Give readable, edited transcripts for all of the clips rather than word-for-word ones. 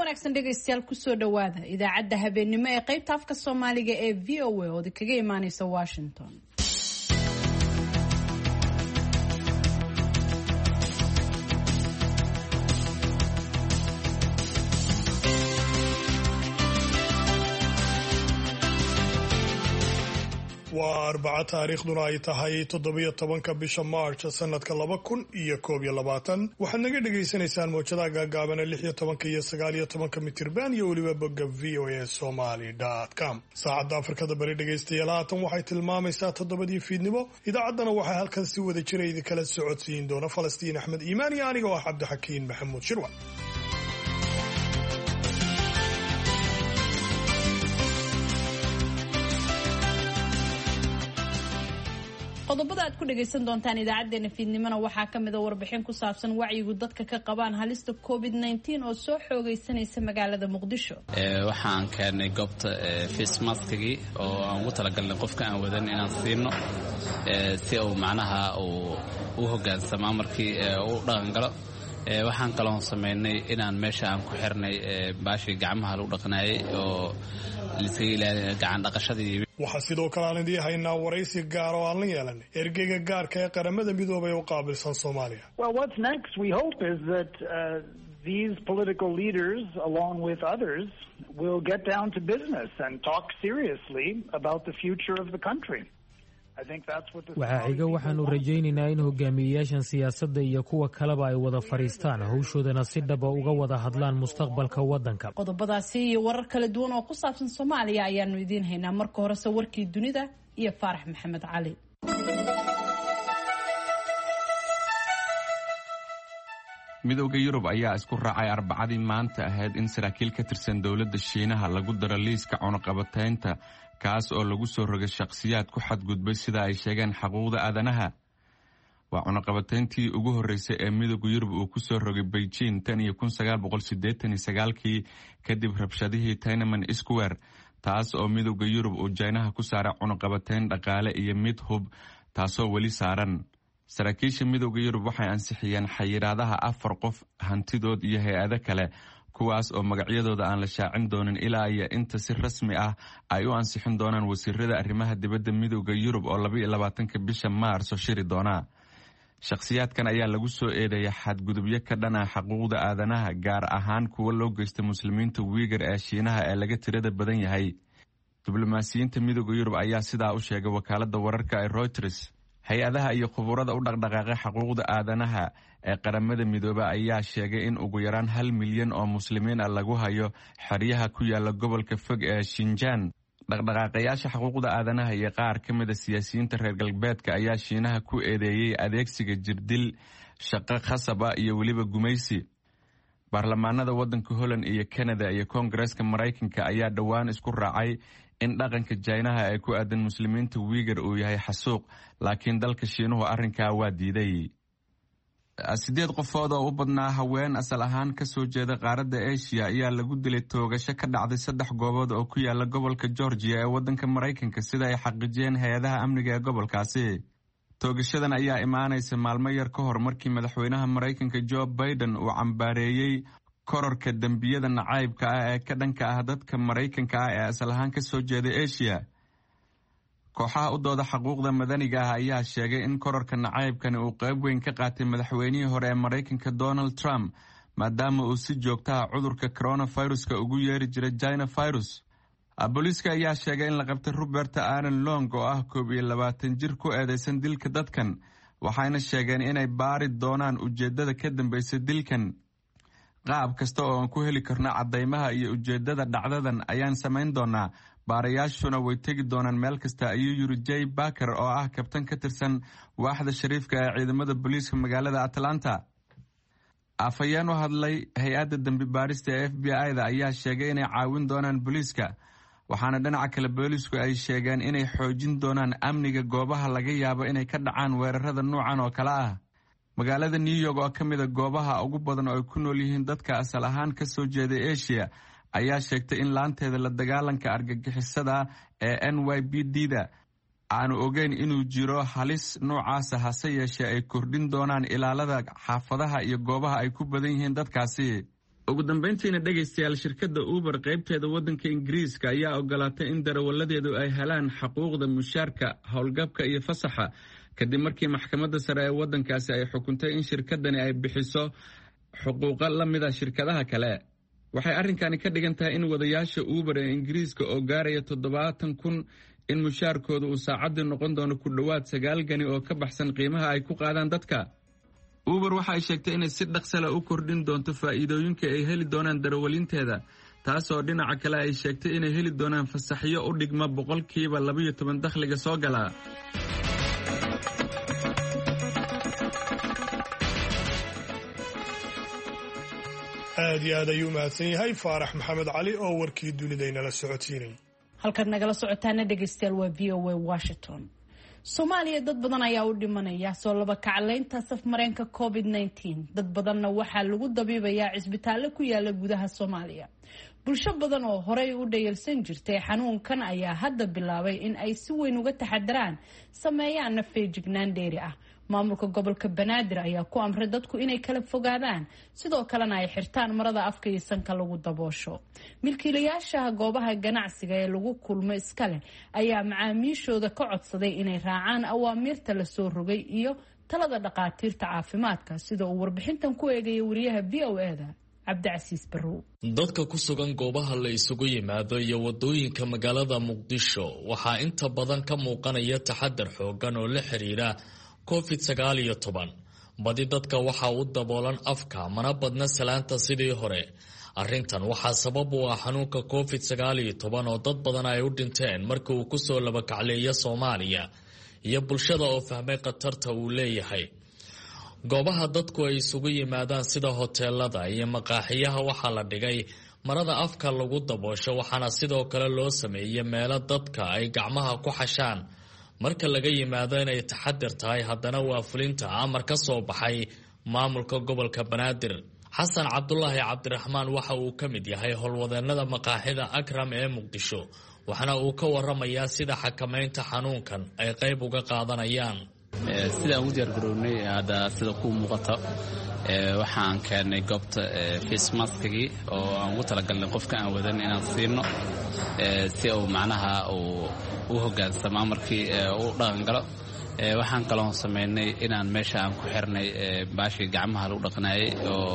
wanaagsan dhegaystayaal kusoo dhawaada idaacadda habeenimo ee qaybta afka Soomaaliga ee VOA oo kaga imaanaysa Washington. waa Arbaca taariikhduna ay tahay 17 bisha March sanadka 2021 waxaad naga dhageysanaysaan mowjadaha gaagaaban 16 iyo 19 mitirban iyo waliba bogga voasomali.com. saacadda Afrikada bari dhageystayaal haatan waxay tilmaamaysaa 7 fiidnimo. idaacaddana waxay halkan si wada jira idin kala socodsiin doona Falastiin Axmed Iimaan iyo aniga oo Cabdixakiin Maxamuud Shirwa. qodobada aad ku dhageysan doontaan idaacadeena fiidnimona waxaa kamid ah warbixin ku saabsan wacyigu dadka ka qabaan halista COVID-19 oo soo xoogaysanaysa magaalada Muqdisho. waxaan keenay goobta face mask-gii oo aan ugu talagalnay qofka aan wadan inaan siino si uu macnaha u hogaansamo markii uu dhaqan galo. waxaan kaloo sameynay inaan meesha aan ku xirnay baashi gacmaha lagu dhaqnaayay oo liiska ilaalin gacan dhaqashadii. waxaa sidoo kale aan idin haynaa waraysi gaar oo aan la yeelanay ergeyga gaarka ee qaramada midoobay u qaabilsan Soomaaliya. Well, what's next we hope is that these political leaders along with others will get down to business and talk seriously about the future of the country. waxaanu rajaynaynaa in hogaamiyeyaashan siyaasadda iyo kuwa kaleba ay wada fariistaan hawshoodana si dhaba uga wada hadlaan mustaqbalka waddanka. qodobadaasi iyo warar kala duwan oo ku saabsan Soomaaliya ayaanu idiin haynaa. marka hore warkii dunida iyo Faarax Maxamed Cali. midowga Yurub ayaa isku raacay Arbacadii maanta ahayd in saraakiil ka tirsan dowladda Shiinaha lagu daro liiska cunaqabataynta kaas oo lagu soo rogay shakhsiyaad ku xadgudbay sida ay sheegeen xuquuqda aadanaha. waa cunaqabatayntii ugu horeysay ee midowga Yurub uu ku soo rogay Beijing tan iyo 1989 kadib rabshadihii Tiananmen Square, taas oo midowga Yurub uu Chinaha ku saaray cunaqabatayn dhaqaale iyo mid hub taasoo weli saaran. saraakiisha midowga Yurub waxay ansixiyeen xayiraadaha 4 qof, hantidood iyo hay'ado kale kuwaas oo magacyadooda aan la shaacin doonin ilaa iyo inta si rasmi ah ay u ansixin doonaan wasiirada arrimaha dibadda midowga Yurub oo 22 bisha Maarso shiri doona. shakhsiyaadkan ayaa lagu soo eedeeyay xadgudubyo ka dhan ah xuquuqda aadanaha, gaar ahaan kuwa loo geystay muslimiinta Uyghur ee Shiinaha ee laga tirada badan yahay. diblomaasiyiinta midowga Yurub ayaa sidaa u sheegay wakaaladda wararka ee Reuters. hay-adaha iyo khuburada u dhaqdhaqaaqa xuquuqda aadanaha ee qaramada midooba ayaa sheegay in ugu yaraan 1 milyan oo muslimiin ah lagu hayo xeryaha ku yaala gobolka fog ee Xinjiang. dhaqdhaqaaqayaasha xuquuqda aadanaha iyo qaar ka mid ah siyaasiyiinta reer galbeedka ayaa Shiinaha ku eedeeyay adeegsiga jirdil, shaqo khasab ah iyo weliba gumaysi. baarlamaanada waddanka Holland iyo Canada iyo Koongareeska Mareykanka ayaa dhowaan isku raacay in dhaqanka Chinaha ay ku aadan muslimiinta Uyghur uu yahay xasuuq, laakiin dalka Shiinuhu arrinkaa waa diiday. 8 qofood oo u badnaa haween asal ahaan ka soo jeeda qaaradda Asia ayaa lagu dilay toogasho ka dhacday 3 goobood oo ku yaala gobolka Georgia ee waddanka Mareykanka sida ay xaqiijiyeen hay'adaha amniga ee gobolkaasi. toogashadan ayaa imaanaysa maalmo yar ka hor markii madaxweynaha Mareykanka Joe Biden uu cambaareeyay kororka dambiyada nacaybka ah ee ka dhanka ah dadka Mareykanka ah ee asal ahaan ka soo jeeda Asia. kooxaha u dooda xuquuqda madaniga ah ayaa sheegay in kororka nacaybkani uu qayb weyn ka qaatay madaxweynihii hore ee Mareykanka Donald Trump, maadaama uu si joogto ah cudurka coronaviruska ugu yeeri jiray China virus. booliiska ayaa sheegay in la qabtay Robert Aaron Long oo ah 22 jir ku eedeysan dilka dadkan, waxayna sheegeen inay baari doonaan ujeedada ka dambeysay dilkan. qaab kasta oo aan ku heli karno cadeymaha iyo ujeedada dhacdadan ayaan samayn doonaa, baarayaashuna way tegi doonaan meel kasta, ayuu yiri Jay Baker oo ah kabtan ka tirsan waaxda shariifka ee ciidamada booliiska magaalada Atlanta. afhayeen u hadlay hay-adda dambi baarista ee FBI-da ayaa sheegay inay caawin doonaan booliiska, waxaana dhinaca kale booliisku ay sheegeen inay xoojin doonaan amniga goobaha laga yaabo inay ka dhacaan weerarada noocan oo kale ah. magaalada New York oo ka mid ah goobaha ugu badan oo ay ku nool yihiin dadka asal ahaan ka soo jeeda Asia ayaa sheegtay in laanteeda la dagaalanka argagixisada ee NYPD-da aanu ogeyn inuu jiro halis noocaas hase yeeshee ay kordhin doonaan ilaalada xaafadaha iyo goobaha ay ku badan yihiin dadkaasi. ugu dambayntiina dhegaystayaal shirkadda Uber qaybteeda waddanka Ingiriiska ayaa ogolaatay in darawaladeedu ay helaan xuquuqda mushaarka, howlgabka iyo fasaxa kadib markii maxkamadda sare ee waddankaasi ay xukuntay in shirkaddani ay bixiso xuquuqo la mid ah shirkadaha kale. waxay arrinkani ka dhigan tahay in wadayaasha Uber ee Ingiriiska oo gaaraya 70,000 in mushaarkooda uu saacadii noqon doono ku dhowaad 9 gani oo ka baxsan qiimaha ay ku qaadaan dadka. Uber waxa ay sheegtay inay si dhaqso leh u kordhin doonto faa'iidooyinka ay heli doonaan darawalinteeda, taasoo dhinaca kale ay sheegtay inay heli doonaan fasaxyo u dhigma 12% dakhliga soo gala. aad iyo aad ayuu mahadsan yahay Faarax Maxamed Cali oo warkii dunidayna socodsiinay. halkan nagala socotaana dhegeystayaal waa VOA Washington. Soomaaliya dad badan ayaa u dhimanaya soo laba kacleynta safmareenka COVID-19. dad badanna waxaa lagu dabiibayaa cisbitaallo ku yaala gudaha Soomaaliya. bulsho badan oo horey u dhayalsan jirtay xanuunkan ayaa hadda bilaabay in ay si weyn uga taxadaraan sameeyaan feejignaan dheeri ah. maamulka gobolka Banaadir ayaa ku amray dadku inay kala fogaadaan sidoo kalena ay xirtaan marada afka iyo sanka lagu daboosho. milkiilayaasha goobaha ganacsiga ee lagu kulmo iskale ayaa macaamiishooda ka codsaday inay raacaan awaamirta la soo rogay iyo talada dhaqaatiirta caafimaadka sida uu warbixintan ku eegay wariyaha VOA-da Cabdicasiis Barrow. dadka ku sugan goobaha la isugu yimaado iyo wadooyinka magaalada Muqdisho waxaa inta badan ka muuqanaya taxadar xoogan oo la xiriira COVID-19. badi dadka waxaa u daboolan afka mana badna salaanta sidii hore. arrintan waxaa sabab u ah xanuunka COVID-19 oo dad badan ay u dhinteen markii uu kusoo laba kacleeyo Soomaaliya iyo bulshada oo fahmay khatarta uu leeyahay. goobaha dadku ay isugu yimaadaan sida hoteelada iyo maqaaxiyaha waxaa la dhigay marada afka lagu daboosho, waxaana sidoo kale loo sameeyay meelo dadka ay gacmaha ku xashaan. marka laga yimaado inay taxadir tahay, haddana waa fulinta amar ka soo baxay maamulka gobolka Banaadir. xasan cabdulaahi cabdiraxmaan waxa uu ka mid yahay howlwadeennada maqaaxida Akram ee Muqdisho, waxaana uu ka waramayaa sida xakamaynta xanuunkan ay qayb uga qaadanayaan. sidaan u diyaargarownay hadda sida ku muuqata waxaan keenay goobta face maskigi oo aan ugu talagalnay qofka aan wadan inaan siino si uu macnaha u hogaansamo markii uu dhaqan galo. waxaan kaloo sameynay inaan meesha aan ku xirnay baashii gacmaha lagu dhaqnaayay oo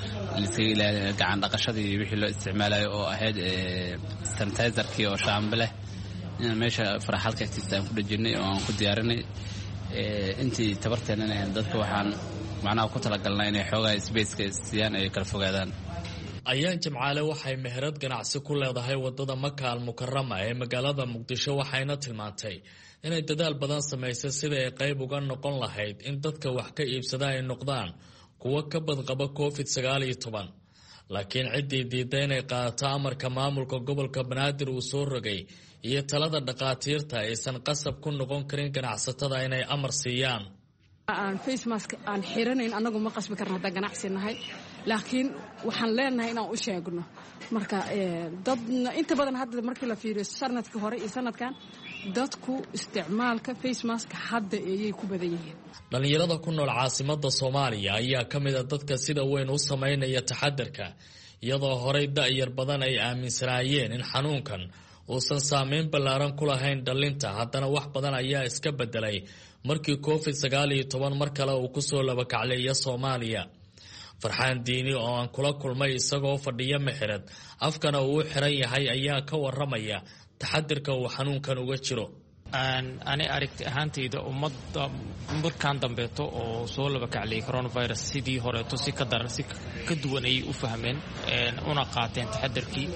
gacan dhaqashadii wixii loo isticmaalayo oo ahayd sanitizerkii oo shaambe leh inaan meesha faraxalka agtiisa aan ku dhajinay oo aan ku diyaarinay. intii tabarteennana dadka waxaan macnaha ku talagalnaa inay xoogaa spaceka siiyaan ay kala fogaadaan. ayaan Jimcaale waxay meherad ganacsi ku leedahay wadada Maka al-Mukarrama ee magaalada Muqdisho, waxayna tilmaantay inay dadaal badan samaysay sidii ay qayb uga noqon lahayd in dadka wax ka iibsada ay noqdaan kuwa ka badqaba COVID-19. laakiin ciddii diiday inay qaadato amarka maamulka gobolka Banaadir uu soo rogay iyo talada dhaqaatiirta aysan qasab ku noqon karin ganacsatada inay amar siiyaan. aan face mask aan xiranayn anagu ma qasbi karno hadda ganacsi nahay, laakiin waxaan leenahay inaan u sheegno. marka dadna inta badan hadda markii la fiiriyo sanadkii hore iyo sanadkan dadku isticmaalka face mask hadda ayay ku badan yihiin. dhalinyarada ku nool caasimadda Soomaaliya ayaa ka mid ah dadka sida weyn u sameynaya taxadarka, iyadoo horey da'yar badan ay aaminsanaayeen in xanuunkan uusan saameyn ballaaran ku lahayn dhalinta. haddana wax badan ayaa iska bedelay markii COVID-19 mar kale uu kusoo laba kacleeyo Soomaaliya. Farxaan Diini oo aan kula kulmay isagoo fadhiya meherad afkana uu xiran yahay ayaa ka waramaya taxadirka uu xanuunkan uga jiro. ani aragti ahaantayda ummadda markaan dambeeto oo soo laba kaclay coronavirus sidii horeeto si ka daran si ka duwan ay u fahmeen una qaateen taxadarkii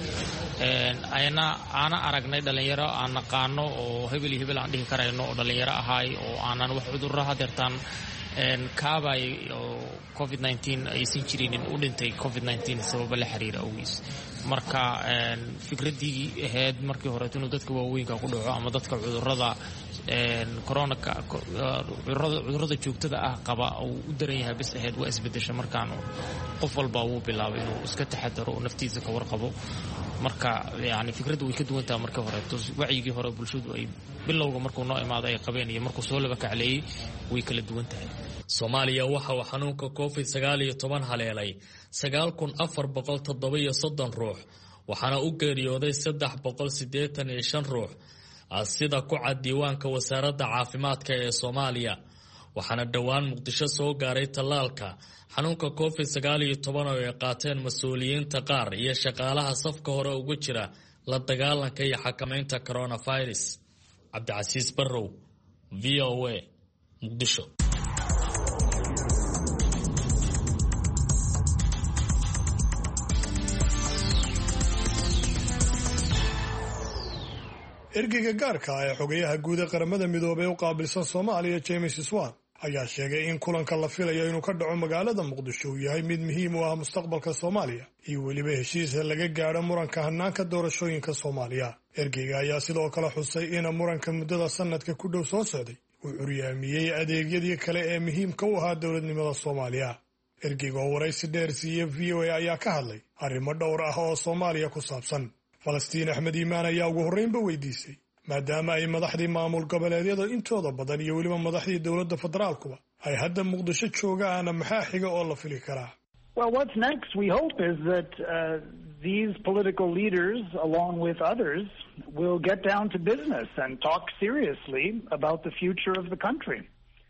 ana aragnay dhalinyaro aan naqaano oo hebel aan dhihi karayno oo dhalinyaro ahaay oo aanan wax cudurro hadeertaan kaabay oo COVID-19 aysan jirinin u dhintay COVID-19 sababa la xiriira awgiis. marka fikradii ahayd markii hore inuu dadka waaweynka ku dhaco ama dadka cudurrada cudurrada joogtada ah qaba uu u daran yahay bas ahayd waa isbedesha. markaan qof walba uu bilaabay inuu iska taxadaro oo naftiisa ka warqabo marka yani fikraddu way ka duwan tahay markii hore wacyigii hore bulshadu ay bilowga markuu noo imaado ay qabeen iyo markuu soo laba kacleeyay way kala duwan tahay. Soomaaliya waxa uu xanuunka COVID-19 haleelay 9437 ruux waxaana u geeriyooday 385 ruux sida ku cad diiwaanka wasaaradda caafimaadka ee Soomaaliya. waxaana dhowaan Muqdisho soo gaaray tallaalka xanuunka COVID-19 oo ay qaateen mas'uuliyiinta qaar iyo shaqaalaha safka hore ugu jira la dagaalanka iyo xakamaynta coronavirus. Cabdicasiis Barrow, VOA, Muqdisho. ergeyga gaarka ah ee xogayaha guud ee qaramada midoobay u qaabilsan Soomaaliya James Swan ayaa sheegay in kulanka la filayo inuu ka dhaco magaalada Muqdisho uu yahay mid muhiim u ah mustaqbalka Soomaaliya iyo weliba heshiis laga gaaro muranka hannaanka doorashooyinka Soomaaliya. Ergeyga ayaa sidoo kale xusay in muranka muddada sanadka ku dhow soo socday uu curyaamiyey adeegyadii kale ee muhiimka u ahaa dowladnimada Soomaaliya. Ergeyga oo waraysi dheer siiyey VOA ayaa ka hadlay arrimo dhowr ah oo Soomaaliya ku saabsan. Falastiin Axmed Iimaan ayaa ugu horreynba weydiisay maadaama ay madaxdii maamul goboleedyada intooda badan iyo weliba madaxdii dowladda federaalkuba ay hadda Muqdisho joogaan maxaa xiga oo la fili karaa. Well, what's next, we hope, is that these political leaders, along with others, will get down to business and talk seriously about the future of the country.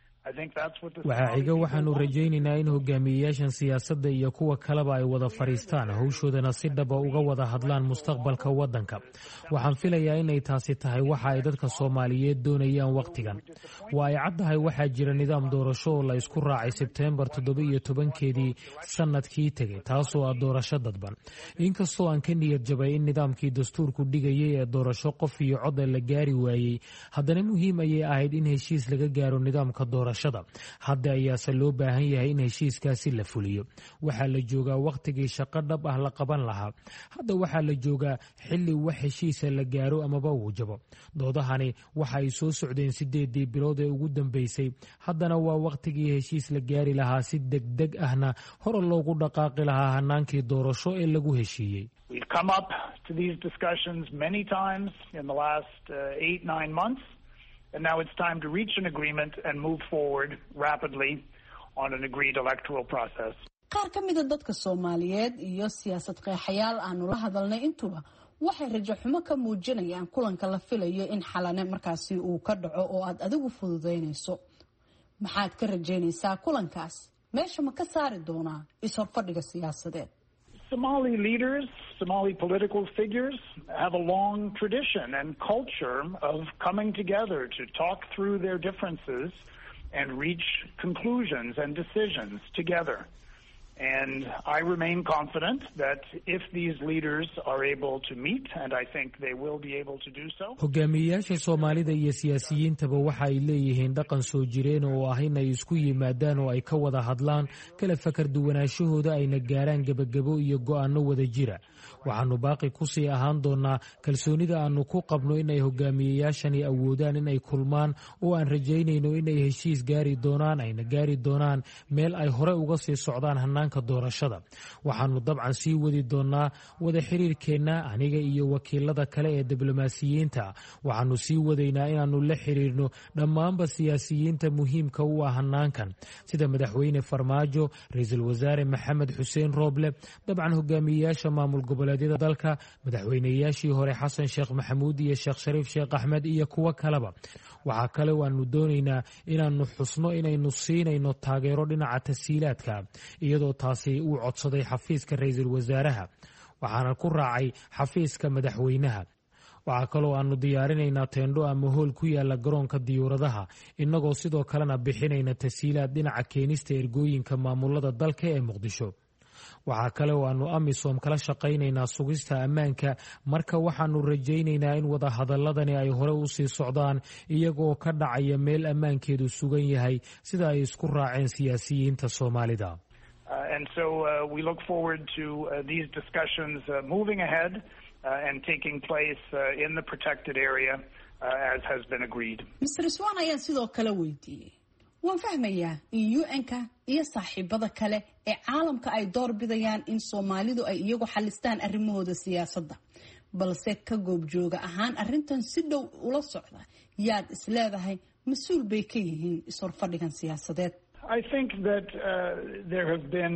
waxaa xiga waxaanu rajaynaynaa in hogaamiyeyaashan siyaasadda iyo kuwa kaleba ay wada fadhiistaan hawshoodana si dhaba uga wada hadlaan mustaqbalka waddanka. waxaan filayaa inay taasi tahay waxa ay dadka Soomaaliyeed doonayaan wakhtigan. waa ay caddahay waxaa jira nidaam doorasho oo la isku raacay Sebteembar 17 sanadkii tegay taasoo ah doorasho dadban. inkastoo aan ka niyad jabay in nidaamkii dastuurku dhigayay ee doorasho qof iyo cod la gaari waayey, haddana muhiim ayay ahayd in heshiis laga gaaro nidaamka doorashada. hadda ayaase loo baahan yahay in heshiiskaasi la fuliyo. waxaa la joogaa wakhtigii shaqo dhab ah la qaban lahaa. hadda waxaa la joogaa xilli wax heshiisa la gaaro amaba uu jabo. doodahani waxa ay soo socdeen 8 bilood ee ugu dambeysay. haddana waa wakhtigii heshiis la gaari lahaa si degdeg ahna hore loogu dhaqaaqi lahaa hanaankii doorasho ee lagu heshiiyey. We've come up to these discussions many times in the last 8-9 months. And now it's time to reach an agreement and move forward rapidly on an agreed electoral process. qaar ka mid ah dadka Soomaaliyeed iyo siyaasad qeexayaal aanu la hadalnay intuba waxay rajo xumo ka muujinayaan kulanka la filayo in xalane markaasi uu ka dhaco oo aad adigu fududeynayso. maxaad ka rajaynaysaa kulankaas? meesha ma ka saari doonaa is-horfadhiga siyaasadeed? Somali leaders, Somali political figures have a long tradition and culture of coming together to talk through their differences and reach conclusions and decisions together. And I remain confident that if these leaders are able to meet, and I think they will be able to do so. hogaamiyeyaasha Soomaalida iyo siyaasiyiintaba waxa ay leeyihiin dhaqan soo jireen oo ah in ay isku yimaadaan oo ay ka wada hadlaan kala fakar duwanaanshahooda ayna gaaraan gabagabo iyo go'aano wada jira. waxaanu baaqi ku sii ahaan doonaa kalsoonida aanu ku qabno in ay hogaamiyeyaashani awoodaan in ay kulmaan oo aan rajaynayno in ay heshiis gaari doonaan ayna gaari doonaan meel ay hore uga sii socdaan hannaanka doorashada. waxaanu dabcan sii wadi doonaa wada xiriirkeenna aniga iyo wakiilada kale ee diblomaasiyiinta. waxaanu sii wadaynaa inaanu la xiriirno dhammaanba siyaasiyiinta muhiimka u ah hannaankan sida madaxweyne Farmaajo, ra'iisul wasaare Maxamed Xuseen Rooble, dabcan hogaamiyeyaasha maamul goboleedyada dalka, madaxweynayaashii hore Xasan Sheekh Maxamuud iyo Sheekh Shariif Sheekh Axmed iyo kuwa kaleba. waxaa kale oo aanu doonaynaa inaanu xusno inaynu siinayno taageero dhinaca tasiilaadka iyadoo taasi uu codsaday xafiiska ra'iisul wasaaraha. waxaana ku raacay xafiiska madaxweynaha. waxaa kaloo aanu diyaarinaynaa teendho ama hool ku yaala garoonka diyuuradaha innagoo sidoo kalena bixinayna tasiilaad dhinaca keenista ergooyinka maamulada dalka ee Muqdisho. waxaa kale oo aanu AMISOM kala shaqaynaynaa sugista ammaanka. marka waxaanu rajaynaynaa in wada hadaladani ay hore u sii socdaan iyagoo ka dhacaya meel ammaankeedu sugan yahay sida ay isku raaceen siyaasiyiinta Soomaalida. And so we look forward to these discussions moving ahead and taking place in the protected area as has been agreed. Mr. Swan ayaa sidoo kale weydiiyey waan fahmayaa in UN-ka iyo saaxiibada kale ee caalamka ay door bidayaan in Soomaalidu ay iyagu xalistaan arrimahooda siyaasadda balse ka goobjooga ahaan arrintan si dhow ula socda yaad isleedahay mas'uul bay ka yihiin isorfadhigan siyaasadeed. I think that there have been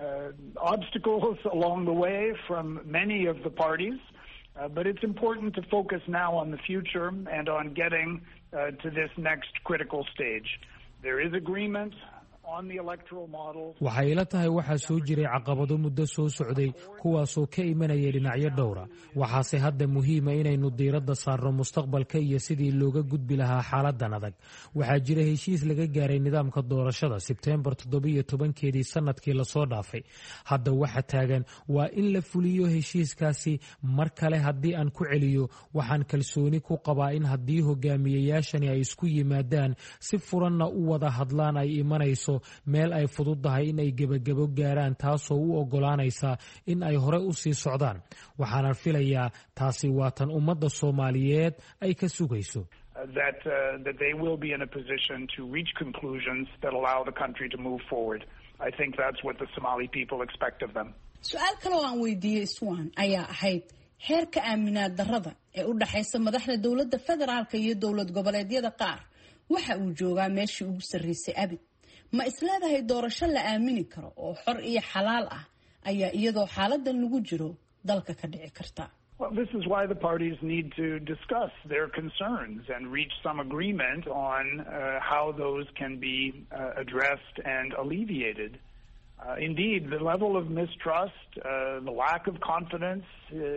obstacles along the way from many of the parties, but it's important to focus now on the future and on getting to this next critical stage. There is agreement on the electoral model. Waxay ila tahay waxaa soo jiray caqabado muddo soo socday kuwaasoo ka imanaya dhinacyo dhowra waxaase hadda muhiima inaynu diiradda saarno mustaqbalka iyo sidii looga gudbi lahaa xaaladan adag. Waxaa jira heshiis laga gaaray nidaamka doorashada Sebtembar 17 sanadkii la soo dhaafay. Hadda waxa taagan waa in la fuliyo heshiiskaasi mar kale. Haddii aan ku celiyo waxaan kalsooni ku qabaa in haddii hogaamiyayaashani ay isku yimaadaan si furanna u wada hadlaan ay imanayso meel ay fududahay in ay gebagabo gaaraan taasoo u ogolaanaysa in ay hore u sii socdaan. Waxaana filayaa taasi waa tan ummadda Soomaaliyeed ay ka sugayso. That they will be in a position to reach conclusions that allow the country to move forward. I think that's what the Somali people expect of them. Su'aal kale oo aan weydiiyey Swan ayaa ahayd heerka aaminaad darrada ee u dhaxaysa madaxda dowladda federaalka iyo dowlad goboleedyada qaar waxa uu joogaa meeshii ugu sarreysay abid. Ma isleedahay doorasho la aamini karo oo xor iyo xalaal ah ayaa iyadoo xaaladan lagu jiro dalka ka dhici karta? Well, this is why the parties need to discuss their concerns and reach some agreement on how those can be addressed and alleviated. Indeed, the level of mistrust, the lack of confidence,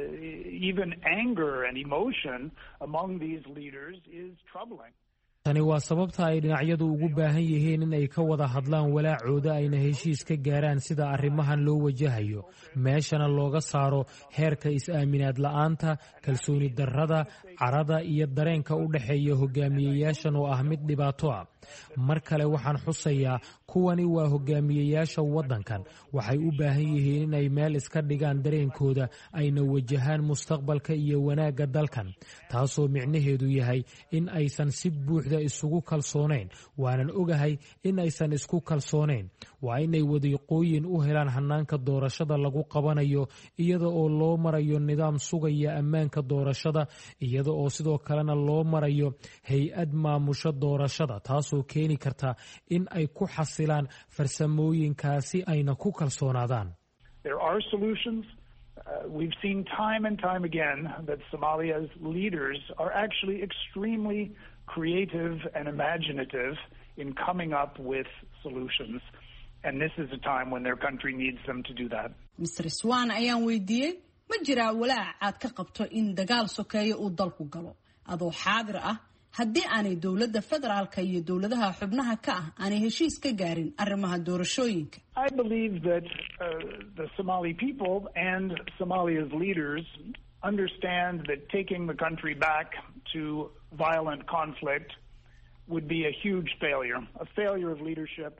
even anger and emotion among these leaders is troubling. Tani waa sababta ay dhinacyadu ugu baahan yihiin in ay ka wada hadlaan walaacooda ayna heshiis ka gaaraan sida arrimahan loo wajahayo meeshana looga saaro heerka is-aaminaad la'aanta, kalsooni darrada, carada iyo dareenka u dhaxeeya hogaamiyayaashan oo ah mid dhibaato ah. Mar kale waxaan xusayaa kuwani waa hogaamiyayaasha waddankan waxay u baahan yihiin in ay meel iska dhigaan dareenkooda ayna wajahaan mustaqbalka iyo wanaagga dalkan taasoo micnaheedu yahay in aysan si buuxda isugu kalsoonayn. Waanan ogahay in aysan isku kalsoonayn. Waa inay wadiiqooyin u helaan hanaanka doorashada lagu qabanayo iyada oo loo marayo nidaam sugaya ammaanka doorashada iyada oo sidoo kalena loo marayo hay-ad maamusha doorashada taasoo keeni karta in ay ku xasilaan farsamooyinkaasi ayna ku kalsoonaadaan. There are solutions. We've seen time and time again that Somalia's leaders are actually extremely creative and imaginative in coming up with solutions. And this is a time when their country needs them to do that. Mr. Swan ayaan weydiiyey ma jiraa walaac aad ka qabto in dagaal sokeeyo uu dalku galo adoo xaadir ah haddii aanay dowladda federaalka iyo dowladaha xubnaha ka ah aanay heshiis ka gaarin arrimaha doorashooyinka? I believe that the Somali people and Somalia's leaders understand that taking the country back to violent conflict would be a huge failure of leadership.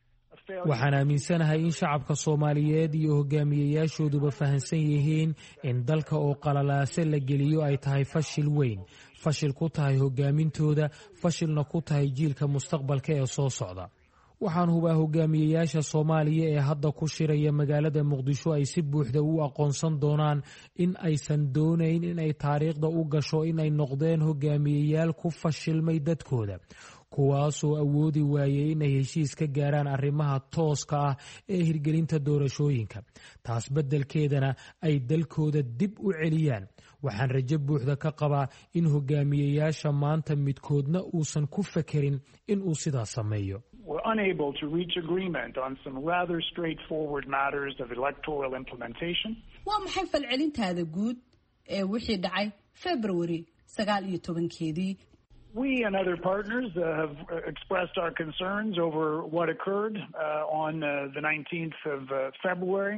Waxaan aaminsanahay in shacabka Soomaaliyeed iyo hogaamiyayaashooduba fahansan yihiin in dalka oo qalalaase la geliyo ay tahay fashil weyn, fashil ku tahay hogaamintooda, fashilna ku tahay jiilka mustaqbalka ee soo socda. Waxaan hubaa hogaamiyayaasha Soomaaliya ee hadda ku shiraya magaalada Muqdisho ay si buuxda u aqoonsan doonaan in aysan doonayn in ay taariikhda u gasho in ay noqdeen hogaamiyayaal ku fashilmay dadkooda, kuwaasoo awoodi waayay inay heshiis ka gaaraan arrimaha tooska ah ee hirgelinta doorashooyinka. Taas beddelkeedana ay dalkooda dib u celiyaan. Waxaan rajo buuxda ka qabaa in hogaamiyayaasha maanta midkoodna uusan ku fekerin in uu sidaas sameeyo. We're unable to reach agreement on some rather straightforward matters of electoral implementation. Waa maxay falcelintaada guud ee wixii dhacay February 19-keedii? We and other partners have expressed our concerns over what occurred on the 19th of February.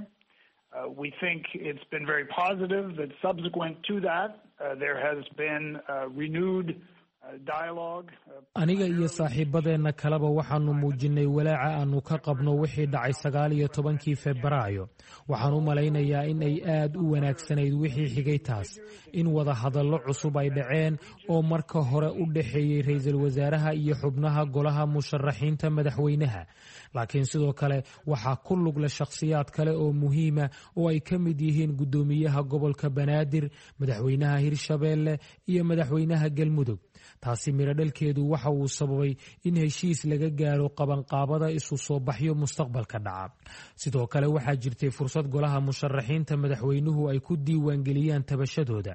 We think it's been very positive that subsequent to that, there has been renewed aniga iyo saaxiibadeenna kaleba waxaanu muujinnay walaaca aanu ka qabno wixii dhacay 19 Febraayo. waxaan u malaynayaa in ay aad u wanaagsanayd wixii xigay taas, in wada hadallo cusub ay dhaceen oo marka hore u dhaxeeyey ra'iisul wasaaraha iyo xubnaha golaha musharaxiinta madaxweynaha. laakiin sidoo kale waxaa ku lug leh shakhsiyaad kale oo muhiima oo ay ka mid yihiin guddoomiyaha gobolka Banaadir, madaxweynaha Hirshabeelle iyo madaxweynaha Galmudug. taasi miradhalkeedu waxa uu sababay in heshiis laga gaaro qabanqaabada isu soo baxyo mustaqbalka dhaca. sidoo kale waxaa jirtay fursad golaha musharaxiinta madaxweynuhu ay ku diiwaangeliyaan tabashadooda.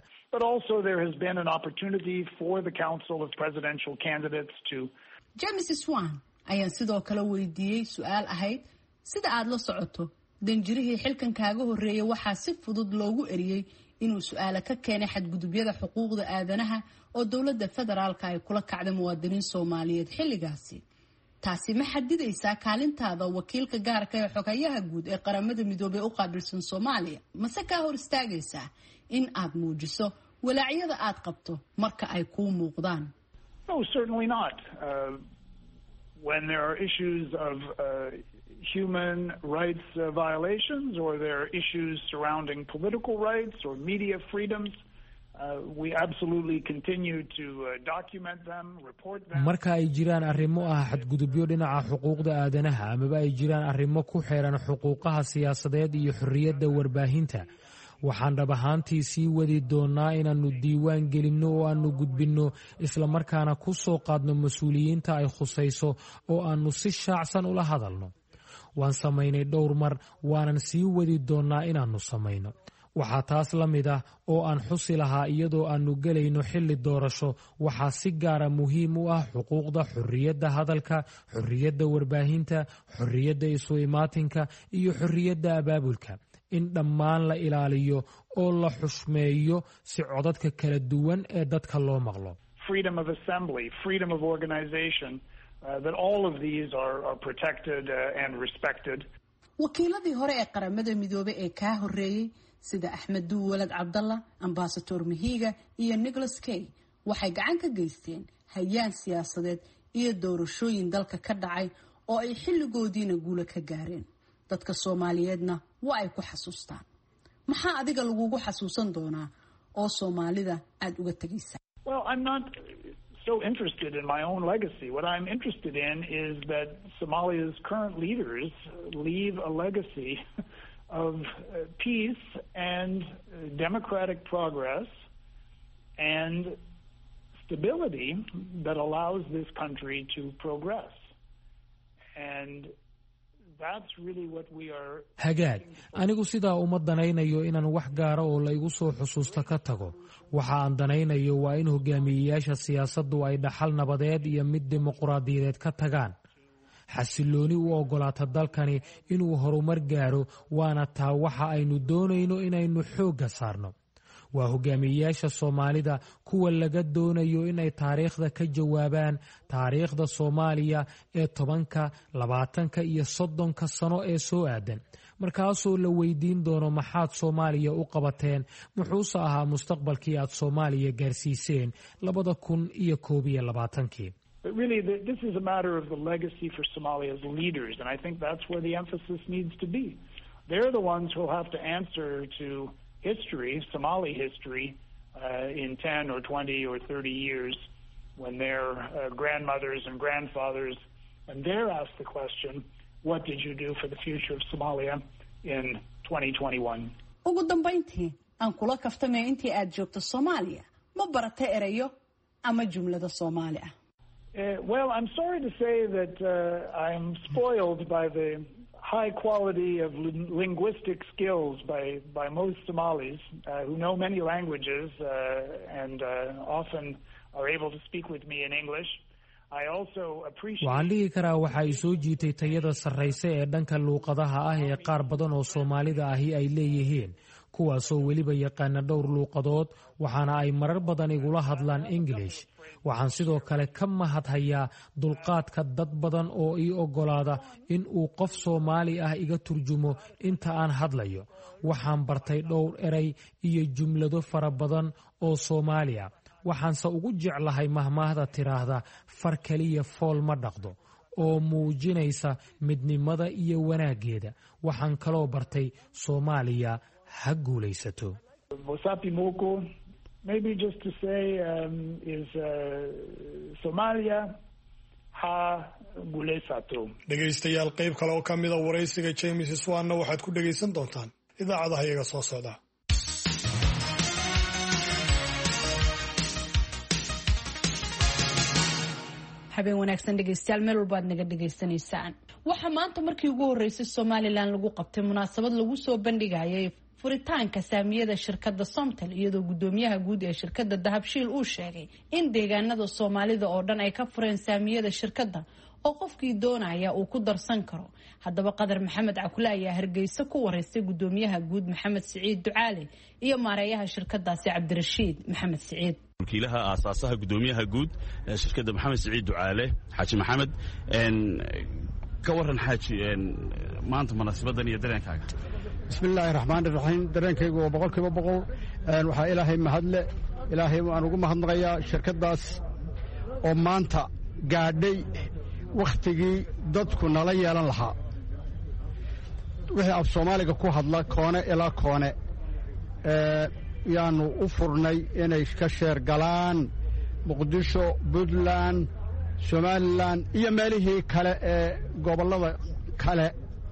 James Swan ayaan sidoo kale weydiiyey su'aal ahayd sida aad la socoto danjirihii xilkan kaaga horreeyay waxaa si fudud loogu eriyey inuu su'aalo ka keenay xadgudubyada xuquuqda aadanaha oo dowladda federaalka ay kula kacday muwaadiniin Soomaaliyeed xilligaasi. taasi ma xadidaysaa kaalintaada wakiilka gaarka ee xogayaha guud ee qaramada midoobay u qaabilsan Soomaaliya, mase kaa hor istaagaysaa in aad muujiso walaacyada aad qabto marka ay kuu muuqdaan? No, certainly not. When there are issues of human rights violations or there are issues surrounding political rights or media freedoms, we absolutely continue to document them, report them. marka ay jiraan arrimo ah xadgudubyo dhinaca xuquuqda aadanaha amaba ay jiraan arrimo ku xeeran xuquuqaha siyaasadeed iyo xorriyadda warbaahinta, waxaan dhab ahaantii sii wadi doonaa inaannu diiwaan gelinno oo aannu gudbinno isla markaana ku soo qaadno mas-uuliyiinta ay khusayso oo aannu si shaacsan ula hadalno. waan samaynay dhowr mar, waanan sii wadi doonnaa inaannu samayno. waxaa taas la mid ah oo aan xusi lahaa iyadoo aannu gelayno xilli doorasho, waxaa si gaara muhiim u ah xuquuqda xorriyadda hadalka, xorriyadda warbaahinta, xorriyadda isu imaatinka iyo xorriyadda abaabulka. in dhammaan la ilaaliyo oo la xushmeeyo si codadka kala duwan ee dadka loo maqlo. Freedom of assembly, freedom of organization, that all of these are protected and respected. wakiiladii hore ee qaramada midoobay ee kaa horreeyey sida Axmed Duwalad Cabdalla, Ambassador Mahiga iyo Nicholas Kay waxay gacan ka geysteen hay'ad siyaasadeed iyo doorashooyin dalka ka dhacay oo ay xilligoodiina guulo ka gaareen. dadka Soomaaliyeedna waa ay ku xasuustaan. maxaa adiga lagugu xasuusan doonaa oo Soomaalida aad uga tagaysaa? Well, I'm not so interested in my own legacy. What I'm interested in is that Somalia's current leaders leave a legacy of peace and democratic progress and stability that allows this country to progress. And hagaag anigu sidaa uma danaynayo inaan wax gaara oo la igu soo xusuusta ka tago. waxa aan danaynayo waa in hogaamiyeyaasha siyaasaddu ay dhaxal nabadeed iyo mid dimuqraadiyadeed ka tagaan, xasilooni u oggolaata dalkani inuu horumar gaaro, waana taa waxa aynu doonayno inaynu xoogga saarno. waa hogaamiyeyaasha Soomaalida kuwa laga doonayo inay taariikhda ka jawaabaan, taariikhda Soomaaliya ee 10, 20 iyo 30 sano ee soo aadan. markaasoo la weydiin doono maxaad Soomaaliya u qabateen, muxuuse ahaa mustaqbalkii aad Soomaaliya gaarsiiseen 2021. But really, this is a matter of the legacy for Somalia's leaders, and I think that's where the emphasis needs to be. They're the ones who will have to answer to history, Somali history, in 10 or 20 or 30 years, when their grandmothers and grandfathers, and they're asked the question, what did you do for the future of Somalia in 2021? ugu dambayntii aan kula kaftamay intii aad joogto Soomaaliya ma baratay erayo ama jumlada Soomaali ah? Well, I'm sorry to say that I'm spoiled by the high quality of linguistic skills by most Somalis who know many languages and often are able to speak with me in English. I also appreciate. waxaan dhihi karaa waxa ay soo jiitay tayada sarraysa ee dhanka luuqadaha ah ee qaar badan oo Soomaalida ahi ay leeyihiin, kuwaasoo weliba yaqaana dhowr luuqadood, waxaana ay marar badan igula hadlaan English. waxaan sidoo kale ka mahadhayaa dulqaadka dad badan oo ii oggolaada in uu qof Soomaali ah iga turjumo inta aan hadlayo. waxaan bartay dhowr eray iyo jumlado fara badan oo Soomaali ah, waxaanse ugu jeclahay mahmaahda tiraahda far keliya fool ma dhaqdo oo muujinaysa midnimada iyo wanaaggeeda. waxaan kaloo bartay Soomaaliya ha guulaysato. Bosapi Moko, maybe just to say, is Somalia ha guulaysato. dhegaystayaal qayb kale oo ka mid a waraysiga James Swanna waxaad ku dhegaysan doontaan idaacadaha iyaga soo socda. habeen wanaagsan dhegaystayaal meel walba aad naga dhegaysanaysaan. waxaa maanta markii ugu horeysay Somaliland lagu qabtay munaasabad lagu soo bandhigayay furitaanka saamiyada shirkadda Somtel, iyadoo gudoomiyaha guud ee shirkadda Dahabshiil uu sheegay in deegaanada Soomaalida oo dhan ay ka fureen saamiyada shirkadda oo qofkii doonaya uu ku darsan karo. haddaba Qadar Maxamed Cakule ayaa Hargeysa ku wareystay gudoomiyaha guud Maxamed Siciid Ducaale iyo maareeyaha shirkadaasi Cabdirashiid Maxamed Siciid. wakiilaha aasaasaha gudoomiyaha guud ee shirkadda Maxamed Siciid Ducaale Xaaji Maxamed ka waran xaaji maanta munaasabadan iyo dareenkaaga. bismillaahi raxmaani raxiim. dareenkaygu waa 100% waxaa ilaahay mahadle. ilaahay waan ugu mahadnaqayaa shirkaddaas oo maanta gaadhay wakhtigii dadku nala yeelan lahaa. wixii af Soomaaliga ku hadla koone ilaa koone yaanu u furnay inay ka sheer galaan Muqdisho, Puntland, Somaliland iyo meelihii kale ee gobollada kale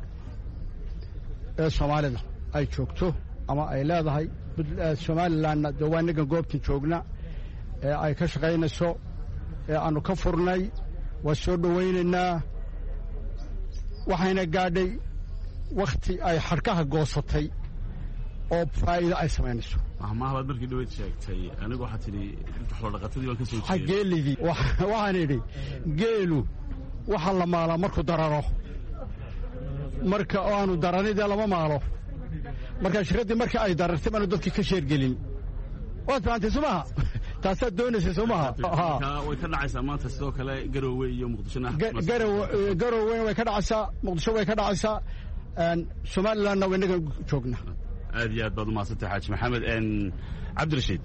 ee Soomaalida ay joogto ama ay leedahay. Somalilandna dee waa innagan goobtan joogna ee ay ka shaqaynayso ee aanu ka furnay. waa soo dhowaynaynaa. waxayna gaadhay wakhti ay xadhkaha goosatay oo faa'iido ay samaynayso. mahmaahbaad markii dhaweyd sheegtay anigu waxaa tidhi xoolo-dhaqatadii waan ka soo jeeday. geelidii waxaan idhi geelu waxa la maalaa markuu dararo, marka aanu daranidee lama maalo. marka shirkaddii marka ay darartay baanu dadkii ka sheergelin. waad fahamtay soo maha? taasaad doonaysay soo maha? way ka dhacaysaa maanta sidoo kale Garowe iyo Muqdishona. Garowena way ka dhacaysaa, Muqdisho way ka dhacaysaa, Somalilandna waa innaga joogna. aad iyo aad baad umahadsantay Xaaji Maxamed. Cabdirashiid,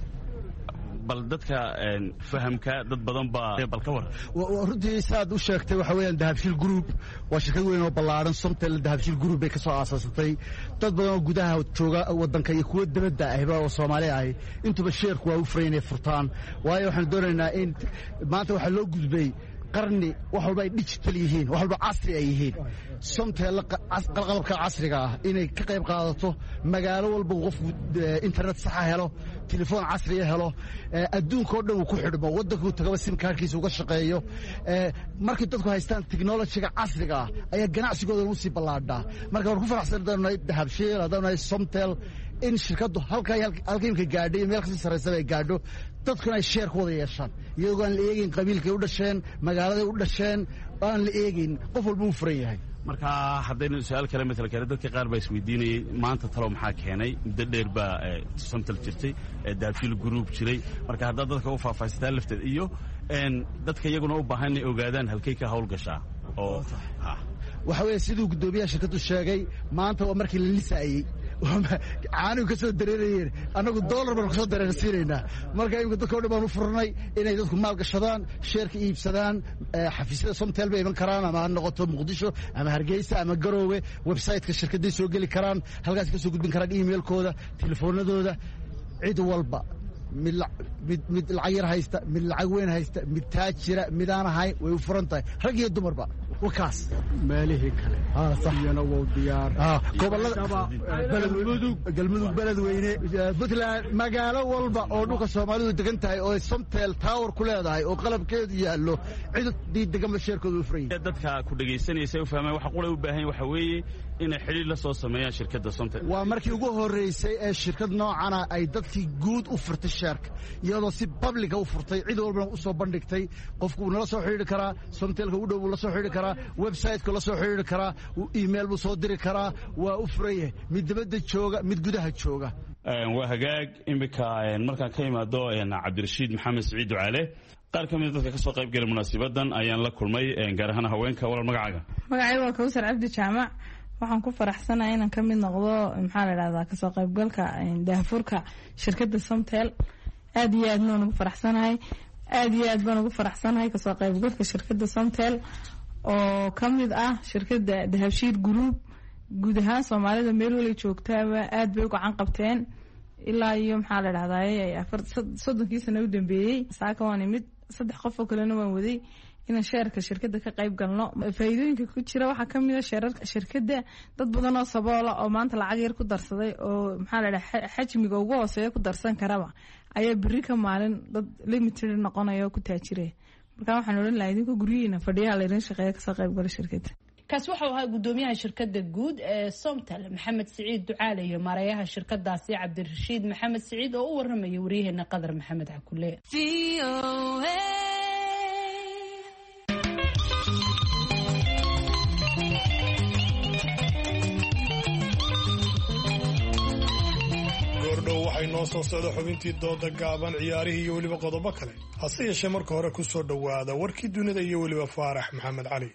bal dadka fahamka dad badan baa bal ka waran. runtii saad u sheegtay waxa weeyaan Dahabshiil Group waa shirkad weyn oo ballaaran. Somtel Dahabshiil Group bay ka soo aasaasatay. dad badan oo gudaha jooga waddanka iyo kuwa dibadda ahba oo Soomaali ah intuba sheerku waa u furan inay furtaan. waayo waxaan doonaynaa in maanta waxa loo gudbay qarni wax walba ay digital yihiin, wax walba casri ay yihiin. Somtel qalabka casriga ah inay ka qayb qaadato magaalo walba qofku internet sax ah helo, telefoon casri ah helo, adduunka oo dhan uu ku xidhmo, waddanku tagaba sim kaarkiisa uga shaqeeyo. markay dadku haystaan technology-ga casriga ah ayaa ganacsigooda u sii ballaadhaa. marka waan ku faraxsanahay Dahabshiil haddana Somtel in shirkaddu halka imka gaadhay meel kasii sarraysa ay gaadho, dadkuna ay sheer ku wada yeeshaan iyagoo aan la eegin qabiilkay u dhasheen, magaaladay u dhasheen, aan la eegin, qof walba uu furan yahay. marka haddaynu su-aal kale matal kale dadka qaar baa isweydiinayay maanta talo maxaa keenay. muddo dheer baa Somtel jirtay, Dahabshiil Group jiray. marka haddaad dadka u faahfaahisataa lafteed iyo dadka iyaguna u baahan inay ogaadaan halkay ka hawlgashaa. oo waxa weeye siduu guddoomiyaha shirkaddu sheegay maanta waa markii la lisaayey caanigu ka soo dareerayeen, annagu dollar baan kusoo dareersiinaynaa. marka imika dadka o dhan baan u furnay inay dadku maal gashadaan, sheerka iibsadaan. xafiisyada Somtel bay iman karaan, ama ha noqoto Muqdisho ama Hargeysa ama Garowe. website-ka shirkadday soo geli karaan, halkaas ka soo gudbin karaan emailkooda, telefoonadooda. cid walba mid lacag yar haysta, mid lacag weyn haysta, mid taajira, mid aan ahayn way u furan tahay, rag iyo dumarba. wakaas meelihii kale iyana wuu diyaar. galmudug, beledweyne, Puntland, magaalo walba oo dhulka Soomaalidu degan tahay oo Somtel Tower ku leedahay oo qalabkeedu yaallo, cidii deganba sheerkooda u furan yahay. dadka ku dhagaysanaysa u fahmeen waxa qulay u baahan waxa weeye inay xiriir la soo sameeyaan shirkadda Somtel. waa markii ugu horeysay ee shirkad noocana ay dadkii guud u furtay sheerka, iyadoo si publica u furtay, cid walbana u soo bandhigtay. qofku wuu nala soo xidhiidhi karaa, Somtelka u dhow wuu la soo xidhiidhi karaa, website-ka la soo xidhiidhi karaa, email buu soo diri karaa. waa u furan yahay, mid dibadda jooga, mid gudaha jooga. waa hagaag. imika markaan ka imaado Cabdirashiid Maxamed Siciid Ducaale, qaar ka mid dadka ka soo qayb galay munaasabadan ayaan la kulmay, gaar ahaan haweenka. walal magacaaga? magacayga waa Kawsar Cabdi Jaamac. waxaan ku faraxsanahay inaan ka mid noqdo maxaa la yidhahdaa kasoo qaybgalka daahfurka shirkadda Somtel. aad iyo aad baan ugu faraxsanahay aad iyo aad baan ugu faraxsanahay kasoo qaybgalka shirkadda Somtel oo ka mid ah shirkadda Dahabshiil Group guud ahaan Soomaalida meel wali joogtaaba aad bay u gacan qabteen ilaa iyo maxaa la dhahdaa 30 sano u dambeeyay saaka waan imid 3 qof oo kalena waan waday in sheerka shirkadda ka qayb galno faa'iidooyinka ku jira waxa kamid ah sheerarka shirkadda dad badan oo saboola oo maanta lacag yar ku darsaday oo maxaa la dhahaa xajmiga ugu hooseeya ku darsan karaba ayaa biri ka maalin dad limited noqonayo ku taajirey marka waxaan oran lahaa idinku guriyeena fadhiyaha la idin shaqeeyo ka qayb gala shirkadda kaas waxa uu ahaa gudoomiyaha shirkadda guud ee Somtel Maxamed Saciid Ducaale iyo maareeyaha shirkadaasi Cabdirashiid Maxamed Saciid oo u warramay wariyaheena Qadar Maxamed Cakulle waxay noo soo socda xubintii dooda gaaban ciyaarihii iyo weliba qodobo kale hase yeeshee marka hore ku soo dhowaada warkii dunida iyo weliba Faarax Maxamed Cali.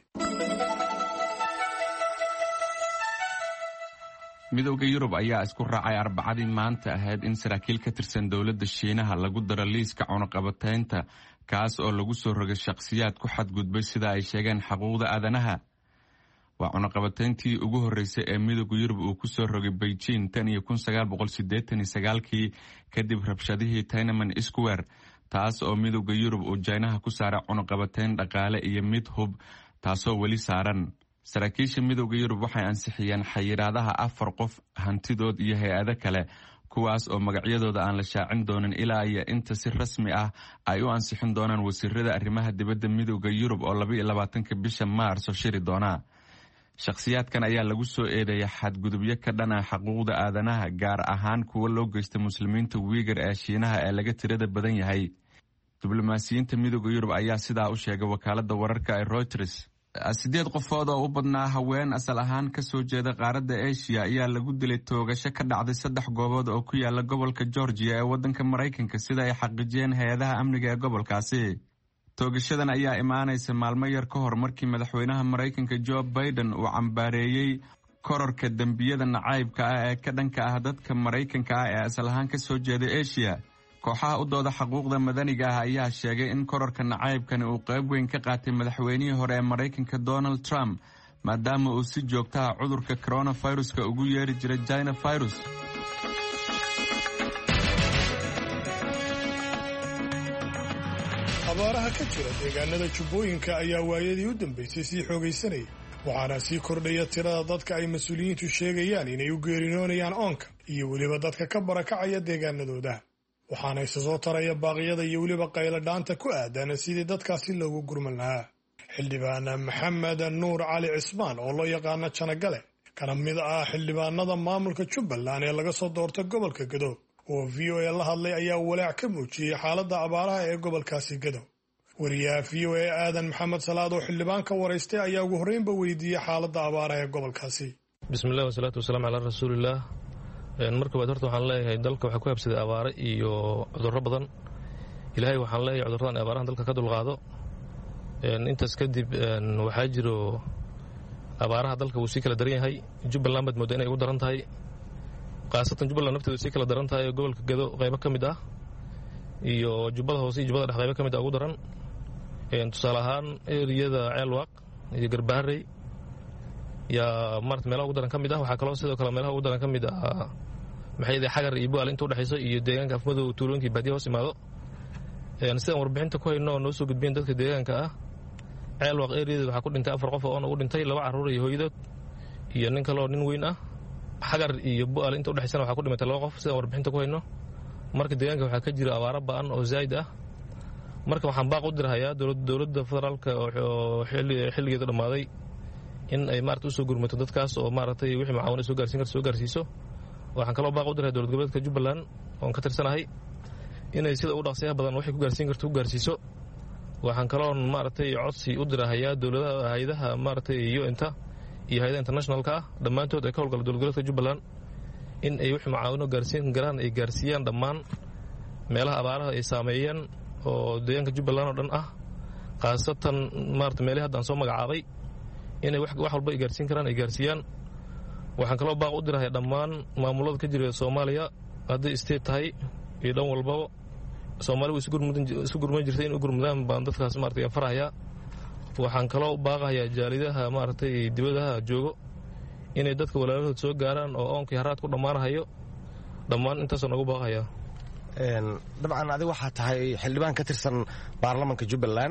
midowga Yurub ayaa isku raacay arbacadii maanta ahayd in saraakiil ka tirsan dowladda Shiinaha lagu daro liiska cunaqabataynta kaas oo lagu soo rogay shakhsiyaad ku xadgudbay sida ay sheegeen xuquuqda aadanaha. waa cunaqabatayntii ugu horeysay ee midowga Yurub uu ku soo rogay Beijing tan iyo 1989 kadib rabshadihii Tiananmen Square taas oo midowga Yurub uu Chinaha ku saaray cunaqabatayn dhaqaale iyo mid hub taasoo weli saaran. saraakiisha midowga Yurub waxay ansixiyeen xayiraadaha 4 qof hantidood iyo hay'ado kale kuwaas oo magacyadooda aan la shaacin doonin ilaa iyo inta si rasmi ah ay u ansixin doonaan wasiirada arrimaha dibadda midowga Yurub oo 22 bisha Maarso shiri doona. shakhsiyaadkan ayaa lagu soo eedeeyay xadgudubyo ka dhan ah xuquuqda aadanaha gaar ahaan kuwa loo geystay muslimiinta Uyghur ee Shiinaha ee laga tirada badan yahay. diblomaasiyiinta midowga Yurub ayaa sidaa u sheegay wakaaladda wararka ee Reuters. 8 qofood oo u badnaa haween asal ahaan ka soo jeeda qaaradda Asia ayaa lagu dilay toogasho ka dhacday 3 goobood oo ku yaala gobolka Georgia ee waddanka Mareykanka sida ay xaqiijiyeen hay'adaha amniga ee gobolkaasi. toogashadan ayaa imaanaysa maalmo yar ka hor markii madaxweynaha Mareykanka Joe Biden uu cambaareeyay kororka dambiyada nacaybka ah ee ka dhanka ah dadka Mareykanka ah ee asal ahaan ka soo jeeda Asia. kooxaha u dooda xuquuqda madaniga ah ayaa sheegay in kororka nacaybkani uu qayb weyn ka qaatay madaxweynihii hore ee Mareykanka Donald Trump maadaama uu si joogto ah cudurka coronavirus-ka ugu yeeri jiray China virus. abaaraha ka jira deegaanada Jubbooyinka ayaa waayadii u dambeysay sii xoogaysanaya waxaana sii kordhaya tirada dadka ay mas'uuliyiintu sheegayaan inay u geerinoonayaan oonka iyo weliba dadka ka barakacaya deegaanadooda waxaana isa soo taraya baaqyada iyo weliba qayladhaanta ku aadan sidii dadkaasi loogu gurman lahaa. xildhibaan Maxamed Nuur Cali Cismaan oo loo yaqaano Janagale kana mid ah xildhibaanada maamulka Jubbaland ee laga soo doortay gobolka Gedo oo VOA la hadlay ayaa walaac ka muujiyay xaaladda abaaraha ee gobolkaasi Gedo. wariyaha VOA Aadan Maxamed Salaad oo xildhibaanka wareystay ayaa ugu horreynba weydiiyay xaaladda abaaraha ee gobolkaasi. bismillaah wasalaatu wasalaamu calaa rasuulillaah. marka baad horta waxaan leeyahay dalka waxaa ku habsaday abaaro iyo cudurro badan. ilaahay waxaan leeyahay cudurradan abaarahan dalka ka dulqaado. intaas kadib waxaa jiro abaaraha dalka wuu sii kala daran yahay. Jubbaland baad moodaa inay ugu daran tahay, khaasatan Jubbaland nafteedu sii kala daran tahay. gobolka Gedo qaybo ka mid ah iyo Jubbada Hoose iyo Jubbada Dhexe qaybo ka mid ah ugu daran. tusaale ahaan eriyada Ceelwaaq iyo Garbaharey yaa maarta meelaha ugu daran ka mid ah. waxaa kaloo sidoo kale meelaha ugu daran ka mid ah maxay yahay Xagar iyo Bu'aal inta u dhaxayso iyo deegaanka Afmadow tuulooyinkii baadiya hoos imaado. sidaan warbixinta ku hayno noo soo gudbiyeen dadka deegaanka ah, Ceelwaaq eriyada waxaa ku dhintay 4 qof oo ugu dhintay 2 carruur iyo hooyadood iyo nin kale oo nin weyn ah. Xagar iyo Bu'aal inta u dhaxaysana waxaa ku dhimatay 2 qof sidaan warbixinta ku hayno. marka deegaanka waxaa ka jira abaaro ba'an oo zaid ah. marka waxaan baaq u dirahayaa dowladda federaalka oo xilligeeda dhamaaday in ay maarta u soo gurmato dadkaas oo maartay wixii macaawin soo gaarsiin karto soo gaarsiiso. waxaan kaloo baaq u dirayaa dowlad goboleedka Jubbaland oo ka tirsanahay inay sida u dhaqsiyaha badan wixii ku gaarsiin karto ku gaarsiiso. waxaan kaloo maartay codsi u dirahayaa dowladaha hay'adaha maartay UN-ta iyo hay'adaha internationalka ah dhammaantood ay ka howlgala dowlad goboleedka Jubbaland in ay wixii macaawin gaarsiin karaan ay gaarsiiyaan dhammaan meelaha abaaraha ay saameeyeen oo deegaanka Jubbaland oo dhan ah, khaasatan maarta meelaha hadda aan soo magacaabay inay wax walba ay gaarsiin karaan ay gaarsiiyaan. waxaan kaloo baaq u dirahay dhammaan maamulada ka jira Soomaaliya haddii state tahay iyo dhan walbaba Soomaali way isu gurman jirtay in u gurmadaan baan dadkaas maartay faraya waxaan kaloo baaqayaa jaalidaha maartay dibadaha joogo inay dadka walaalahood soo gaaraan oo oonkii haraad ku dhamaanayo dhammaan intaas oo nagu baaqaya dabcan adiga waxa tahay xildhibaan ka tirsan baarlamaanka Jubbaland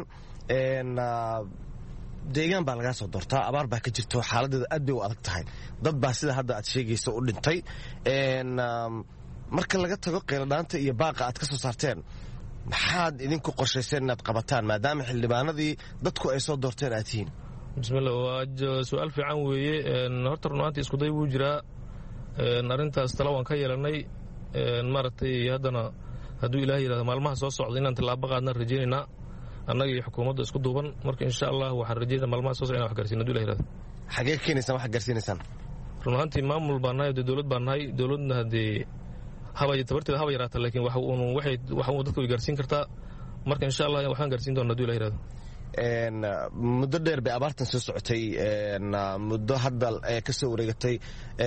deegaan baa laga soo doortaa abaar baa ka jirto xaaladeedu aad bay u adag tahay dad baa sida hadda aad sheegayso u dhintay marka laga tago qeyladaanta iyo baaqa aad ka soo saarteen maxaad idinku qorshayseen inaad qabataan maadaama xildhibaanadii dadku ay soo doorteen aad tihiin bismillah waa su'aal fiican weeye horta runaantii isku day wuu jiraa arrintaas talo waan ka yeelanay maaragtay haddana hadduu ilaahay yidhahdo maalmaha soo socda inaan tallaabo qaadnaan rajaynaynaa annaga iyo xukuumadda isku duuban marka insha allah waxaan rajaynaa maalmaha soo socda inaan wax gaarsiin hadduu ilahay yidhahdo xagee ka keenaysaan wax gaarsiinaysaan run ahaantii maamul baan nahay dee dowlad baan nahay dowladna haddee tabarteeda haba yaraata laakiin wax uu dadka way gaarsiin kartaa marka insha allah waxaan gaarsiin doonaa hadduu ilahay yidhahdo muddo dheer bay abaartan soo socotay muddo hadda ka soo wareegatay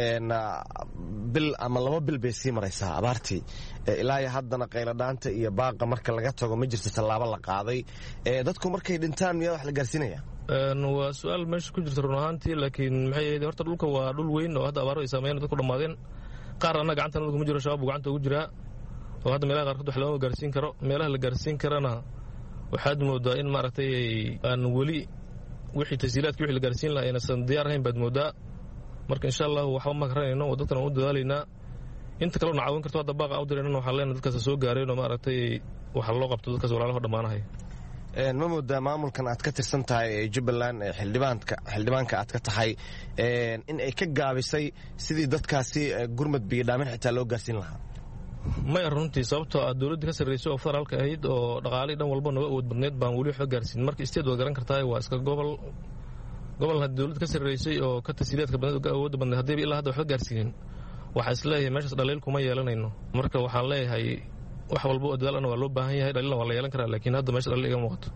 bil ama 2 bil bay sii maraysaa abaartii ilaa iyo haddana qayladhaanta iyo baaqa marka laga tago ma jirto tallaabo la qaaday dadku markay dhintaan miyaa wax la gaarsiinaya waa su'aal meesha ku jirta run ahaantii laakiin maxay yahay horta dhulka waa dhul weyn oo hadda abaaro ay saameeyeen dadku dhammaadeen qaar annaga gacanta kuma jiro shabaab gacanta ugu jiraa oo hadda meelaha qaarkood wax lama gaarsiin karo meelaha la gaarsiin karana waxaad moodaa in maaragtay aan weli wixii tasiilaadkii wixii la gaarsiin lahaa aynasan diyaar ahayn baad moodaa marka insha allah waxba ma garanayno oo dadkan u dadaalaynaa inta kalena caawin karto hadda baaqa u dirayna waxaan leenahay dadkaas soo gaareen oo maaragtay waxa loo qabto dadkaas walaalaha dhamaanahay ma moodaa maamulkan aad ka tirsan tahay ee Jubbaland ee xildhibaanka aad ka tahay in ay ka gaabisay sidii dadkaasi gurmad biyo dhaamin xitaa loo gaarsiin lahaa may runtii sababtoo ah dowladda ka sarreysay oo federaalka ahayd oo dhaqaalii dhan walba naga awood badneed baan weli waxba gaarsiin marka isteed waa garan kartaa waa iska gobol hadda dowladda ka sarreysay oo ka tasiilaadka badneed oo awoodda badneed haddii ilaa hadda waxba gaarsiinin waxaa is leeyahay meeshaas dhaliil kuma yeelanayno marka waxaan leeyahay wax walba oo dadaalana waa loo baahan yahay dhaliilna waa la yeelan karaa laakiin hadda meesha dhaliil iga muuqato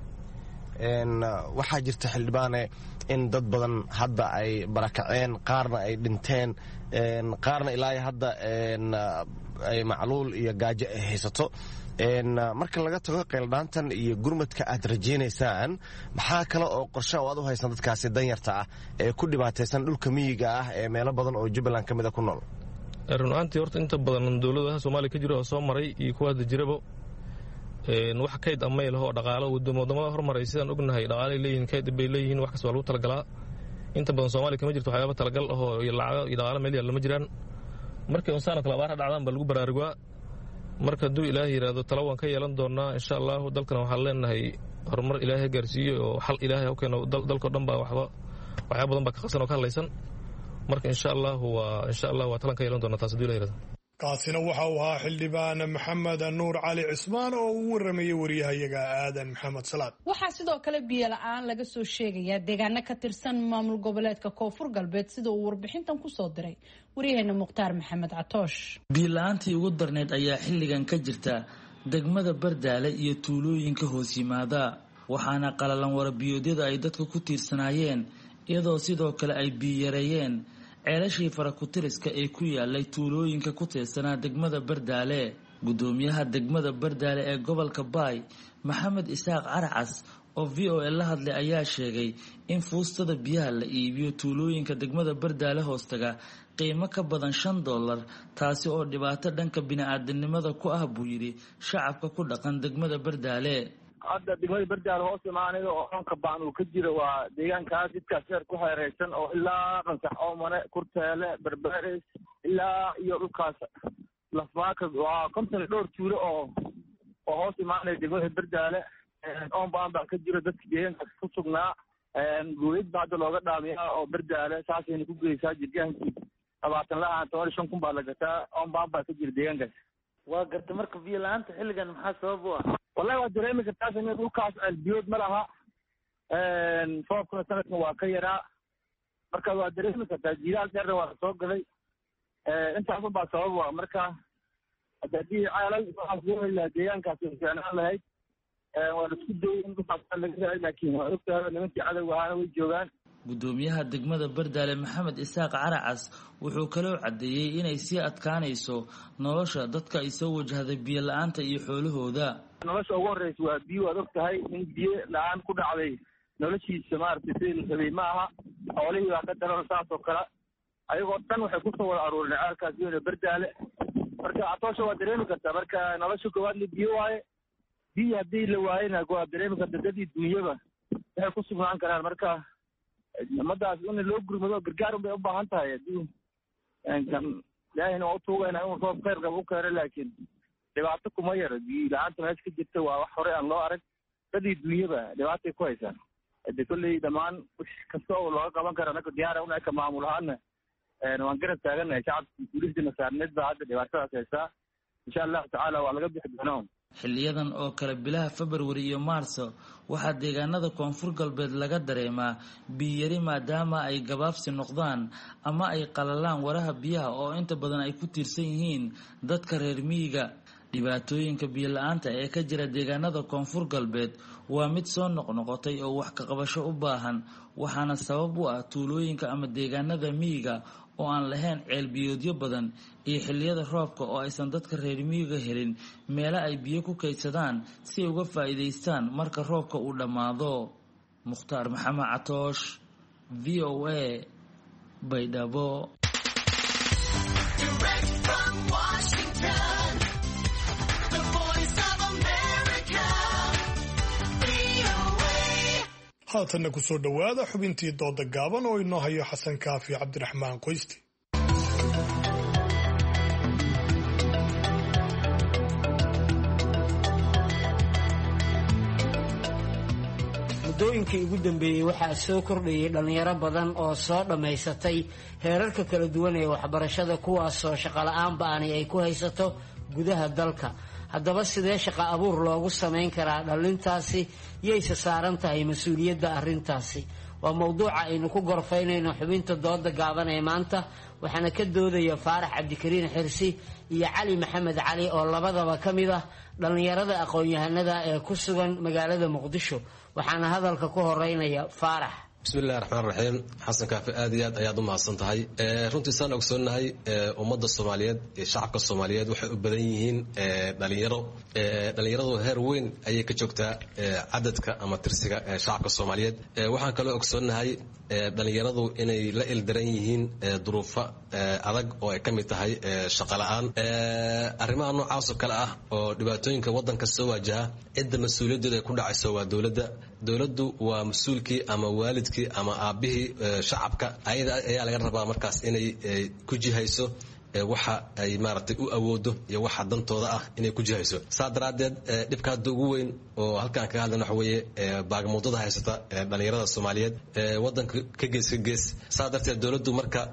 waxaa jirta xildhibaane in dad badan hadda ay barakaceen qaarna ay dhinteen qaarna ilaa hadda ay macluul iyo gaajo ay haysato marka laga tago qeyldaantan iyo gurmadka aad rajaynaysaan maxaa kale oo qorshe oo aad u haysan dadkaasi danyarta ah ee ku dhibaataysan dhulka miyiga ah ee meelo badan oo Jubbaland ka mid ah ku nool run ahaantii horta inta badan dowladaha Soomaaliya ka jira oo soo maray iyo kuwa hadda jiraba wax kayd ama ilaho dhaqaalo wadamada hormaray sidaan ognahay dhaqaale leeyihiin kayd bay leeyihiin wax kasta waa lagu talagalaa inta badan Soomaaliya kama jirto waxyaabo talagal ah oo lacago iyo dhaqaale meel yaalla ma jiraan markii uu saanad kala abaar dhacdaan baa lagu baraarugaa marka hadduu ilaahay yiraahdo talo waan ka yeelan doonaa insha Allah dalkana waxaan leenahay horumar ilaahay gaarsiiyo oo xal ilaahay u keeno dalka dhan baa waxyaabo badan baa ka qasan oo ka hadlaysan marka insha Allah waa talan ka yeelan doonaa taas hadduu ilaahay yiraahdo kaasina waxa uu ahaa xildhibaan maxamed nuur cali cismaan oo uu waramayay wariyahayaga aadan maxamed salaad waxaa sidoo kale biyo la-aan laga soo sheegayaa deegaano ka tirsan maamul goboleedka koonfur galbeed sida uu warbixintan kusoo diray waryaheena mukhtaar maxamed catoosh biyo la-aantii ugu darneyd ayaa xilligan ka jirta degmada Bardaale iyo tuulooyinka hoos yimaada waxaana qalalan warabiyoodyada ay dadka ku tiirsanaayeen iyadoo sidoo kale ay biyo yareeyeen ceelashii farakutiriska ee ku yaalay tuulooyinka ku tiirsanaa degmada Bardaale gudoomiyaha degmada Bardaale ee gobolka Baay Maxamed Isaaq Caracas oo VOA la hadlay ayaa sheegay in fuustada biyaha la iibiyo tuulooyinka degmada Bardaale hoostaga qiimo ka badan $5 taasi oo dhibaato dhanka bini'aadanimada ku ah buu yiri shacabka ku dhaqan degmada Bardaale hadda degmada Bardaale hoos imaanayda oo onka baan uu ka jiro waa deegaankaas jidkaas heer ku xeeraysan oo ilaa qansax oomane kurteele berberes ilaa iyo dhulkaas lafmaaka waa konton dhowr tuulo oo hoos imaanaya degmada Bardaale oon baan ka jiro dadka deegaankaas ku sugnaa guulid baa hadda looga dhaamiyaa oo Bardaale saasayna ku geysaa jirgaankii 25,000 baa la gataa oon baan ka jiro deegaankaas waa garta marka biyo la'aanta xilligan maxaa sabab u ah wallahi waa dareemi kartaa in dhulkaas biyood ma laha roobkuna sanadkan waa ka yaraa marka waa dareemi kartaa jiilaal dheerna waa soo galay intaas baa sabab u ah marka haddii ceelal waxaa soo heli lahaa deegaankaas way fiicnaan lahayd waa la isku dayay in dhulkaas laga raay laakiin waa ogtahay nimankii cadowga ahaana way joogaan gudoomiyaha degmada Bardaale Maxamed Isaaq Caracas wuxuu kaloo cadeeyay inay sii adkaanayso nolosha dadka ay soo wajahday biyo la'aanta iyo xoolahooda nolosha ugu horreysa waa biyo. waad og tahay in biyo la-aan ku dhacday noloshiisa maaragtay sidii la rabay ma aha. xoolihii baa ka daran saas oo kale. ayagoo dhan waxay kusoo wada aruurin ceelkaas weyn ee Bardaale. marka Catoosha waa dareemi kartaa. marka nolosha koowaad la biyo waaye. biyo haddii la waayena waa dareemi karta dadii dunyaba waxay ku sugnaan karaan. marka ummadaas in loo gurmado gargaar bay u baahan tahay. haddii ilaahayna waa u tuugayna inuu roob khayr qaba u keeno, laakiin dhibaato kuma yara. biyo la-aanta meesha ka jirta waa wax horey aan loo arag. dadii dunyaba dhibaatay ku haysaan. de kolley dhammaan wix kasta oo looga qaban kara anaka diyaara una ka maamul ahaana waan garab taaganahay. shacabka guulisdina saarneed baa hadda dhibaatadaas haysaa. insha allahu tacaala waa laga bixi doonaa. xiliyadan oo kale bilaha February iyo Maarso waxaa deegaanada koonfur galbeed laga dareemaa biyari maadaama ay gabaabsi noqdaan ama ay qalalaan waraha biyaha oo inta badan ay ku tiirsan yihiin dadka reer miyiga. dhibaatooyinka biyo la-aanta ee ka jira deegaanada koonfur galbeed waa mid soo noqnoqotay oo wax ka qabasho u baahan, waxaana sabab u ah tuulooyinka ama deegaanada miyiga oo aan lahayn ceel biyoodyo badan iyo xilliyada roobka oo aysan dadka reer miyiga helin meelo ay biyo ku kaydsadaan si ay uga faa'iidaystaan marka roobka uu dhammaado. Mukhtaar Maxamed Catoosh, VOA, Baydhabo. haatanna ku soo dhowaada xubintii dooda gaaban oo inoo hayo xasan kaafi cabdiraxmaan qoysti. muddooyinkii ugu dambeeyey waxaa soo kordhayay dhallinyaro badan oo soo dhammaysatay heerarka kala duwan ee waxbarashada, kuwaasoo shaqola'aan ba'ani ay ku haysato gudaha dalka. haddaba sidee shaqo abuur loogu samayn karaa dhallintaasi? yayse saaran tahay mas-uuliyadda arrintaasi? waa mowduuca aynu ku gorfaynayno xubinta dooda gaaban ee maanta, waxaana ka doodaya Faarax Cabdikariin Xirsi iyo Cali Maxamed Cali oo labadaba ka mid ah dhallinyarada aqoon-yahanada ee ku sugan magaalada Muqdisho. waxaana hadalka ku horeynaya Faarax. bismillahi raxmaan raxiim. xasan kaafi aad iyo aad ayaad u mahadsan tahay. runtii saan ogsoonnahay ummadda soomaaliyeed iyo shacabka soomaaliyeed waxay u badan yihiin dhalinyaro. dhalinyaradu heer weyn ayay ka joogtaa cadadka ama tirsiga shacabka soomaaliyeed. waxaan kaloo ogsoonnahay dhalinyaradu inay la ildaran yihiin duruufo adag oo ay ka mid tahay shaqo la'aan. arrimaha noocaasoo kale ah oo dhibaatooyinka waddanka soo waajaha, cidda mas-uuliyaddeeda ay ku dhacayso waa dowladda. dowladdu waa mas-uulkii ama waalidkii ama aabbihii shacabka. ayada ayaa laga rabaa markaas inay ku jihayso waxa ay maaragtay u awoodo iyo waxa dantooda ah inay ku jihayso. saa daraaddeed dhibka hadda ugu weyn oo halkaan kaga hadlayna waxa weeye baagamuudada haysata dhalinyarada soomaaliyeed waddanka ka gees ka gees. saa darteed dowladdu marka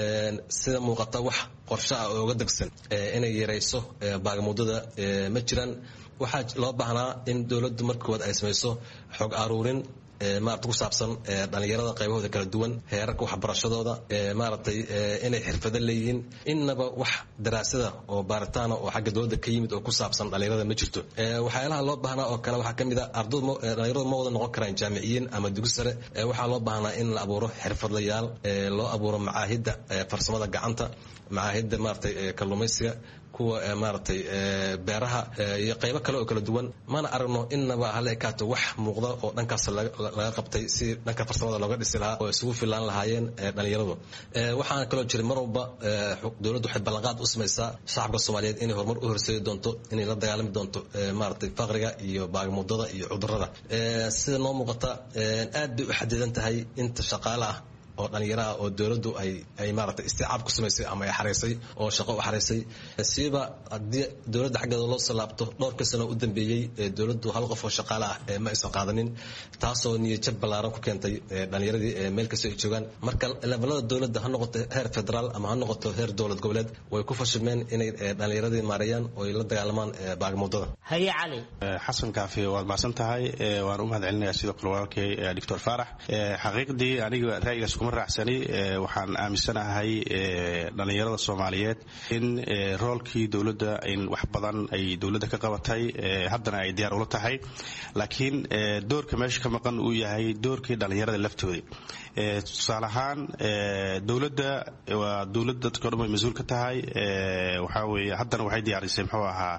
sida muuqata wax qorshe ah oo uga degsan inay yarayso baagamuudada ma jiraan. waxaa loo baahnaa in dowladdu marka koowaad ay samayso xog aruurin maaragtay ku saabsan dhalinyarada qaybahooda kala duwan, heerarka waxbarashadooda, maaragtay inay xirfado leeyihiin. innaba wax daraasada oo baaritaana oo xagga dowladda ka yimid oo ku saabsan dhalinyarada ma jirto. waxyaalaha loo baahnaa oo kale waxaa ka mid a dhalinyaradu ma wada noqon karaan jaamiciyiin ama dugsi sare. waxaa loo baahnaa in la abuuro xirfadlayaal, loo abuuro macaahidda farsamada gacanta, macaahidda maaragtay kalluumaysiga, kuwa maaragtay beeraha iyo qaybo kale oo kala duwan. mana aragno innaba hala ekaato wax muuqda oo dhankaas laga qabtay si dhanka farsamada looga dhisi lahaa oo isugu filaan lahaayeen dhalinyaradu. waxaana kaloo jiray mar walba dowladdu waxay ballanqaad u samaysaa shacabka soomaaliyeed inay horumar u horseedi doonto, inay la dagaalami doonto maaragtay faqriga iyo baagamuudada iyo cudurrada. sida noo muuqata aad bay u xadidan tahay inta shaqaale ah oo dhalinyaraha oo dowladdu ay maaragtay isticaab ku samaysay ama ay xaraysay oo shaqo u xaraysay. siiba haddii dowladda xaggeeda loo salaabto dhowrka sano u dambeeyey dowladdu hal qof oo shaqaale ah ma aysan qaadanin, taasoo niyadjab ballaaran ku keentay dhalinyaradii meel kasta ay joogaan. marka levelada dowladda ha noqoto heer federaal ama ha noqoto heer dowlad goboleed way ku fashilmeen inay dhalinyaradii maareeyaan oo ay la dagaalamaan baagamuudada. haye Cali. xasan kaafi waad mahadsan tahay. waan u mahad celinayaa sidoo kale walaalkay Dr. Faarax. xaqiiqdii aniga ra'yigaas kuma raacsani. waxaan aaminsanahay dhalinyarada Soomaaliyeed in roolkii dowladda in wax badan ay dowladda ka qabatay, haddana ay diyaar ula tahay, laakiin doorka meesha ka maqan uu yahay doorkii dhalinyarada laftooda. tusaale ahaan dowladda waa dowladda dadka dhan way mas-uul ka tahay. waxaa weeye haddana waxay diyaarisay muxuu ahaa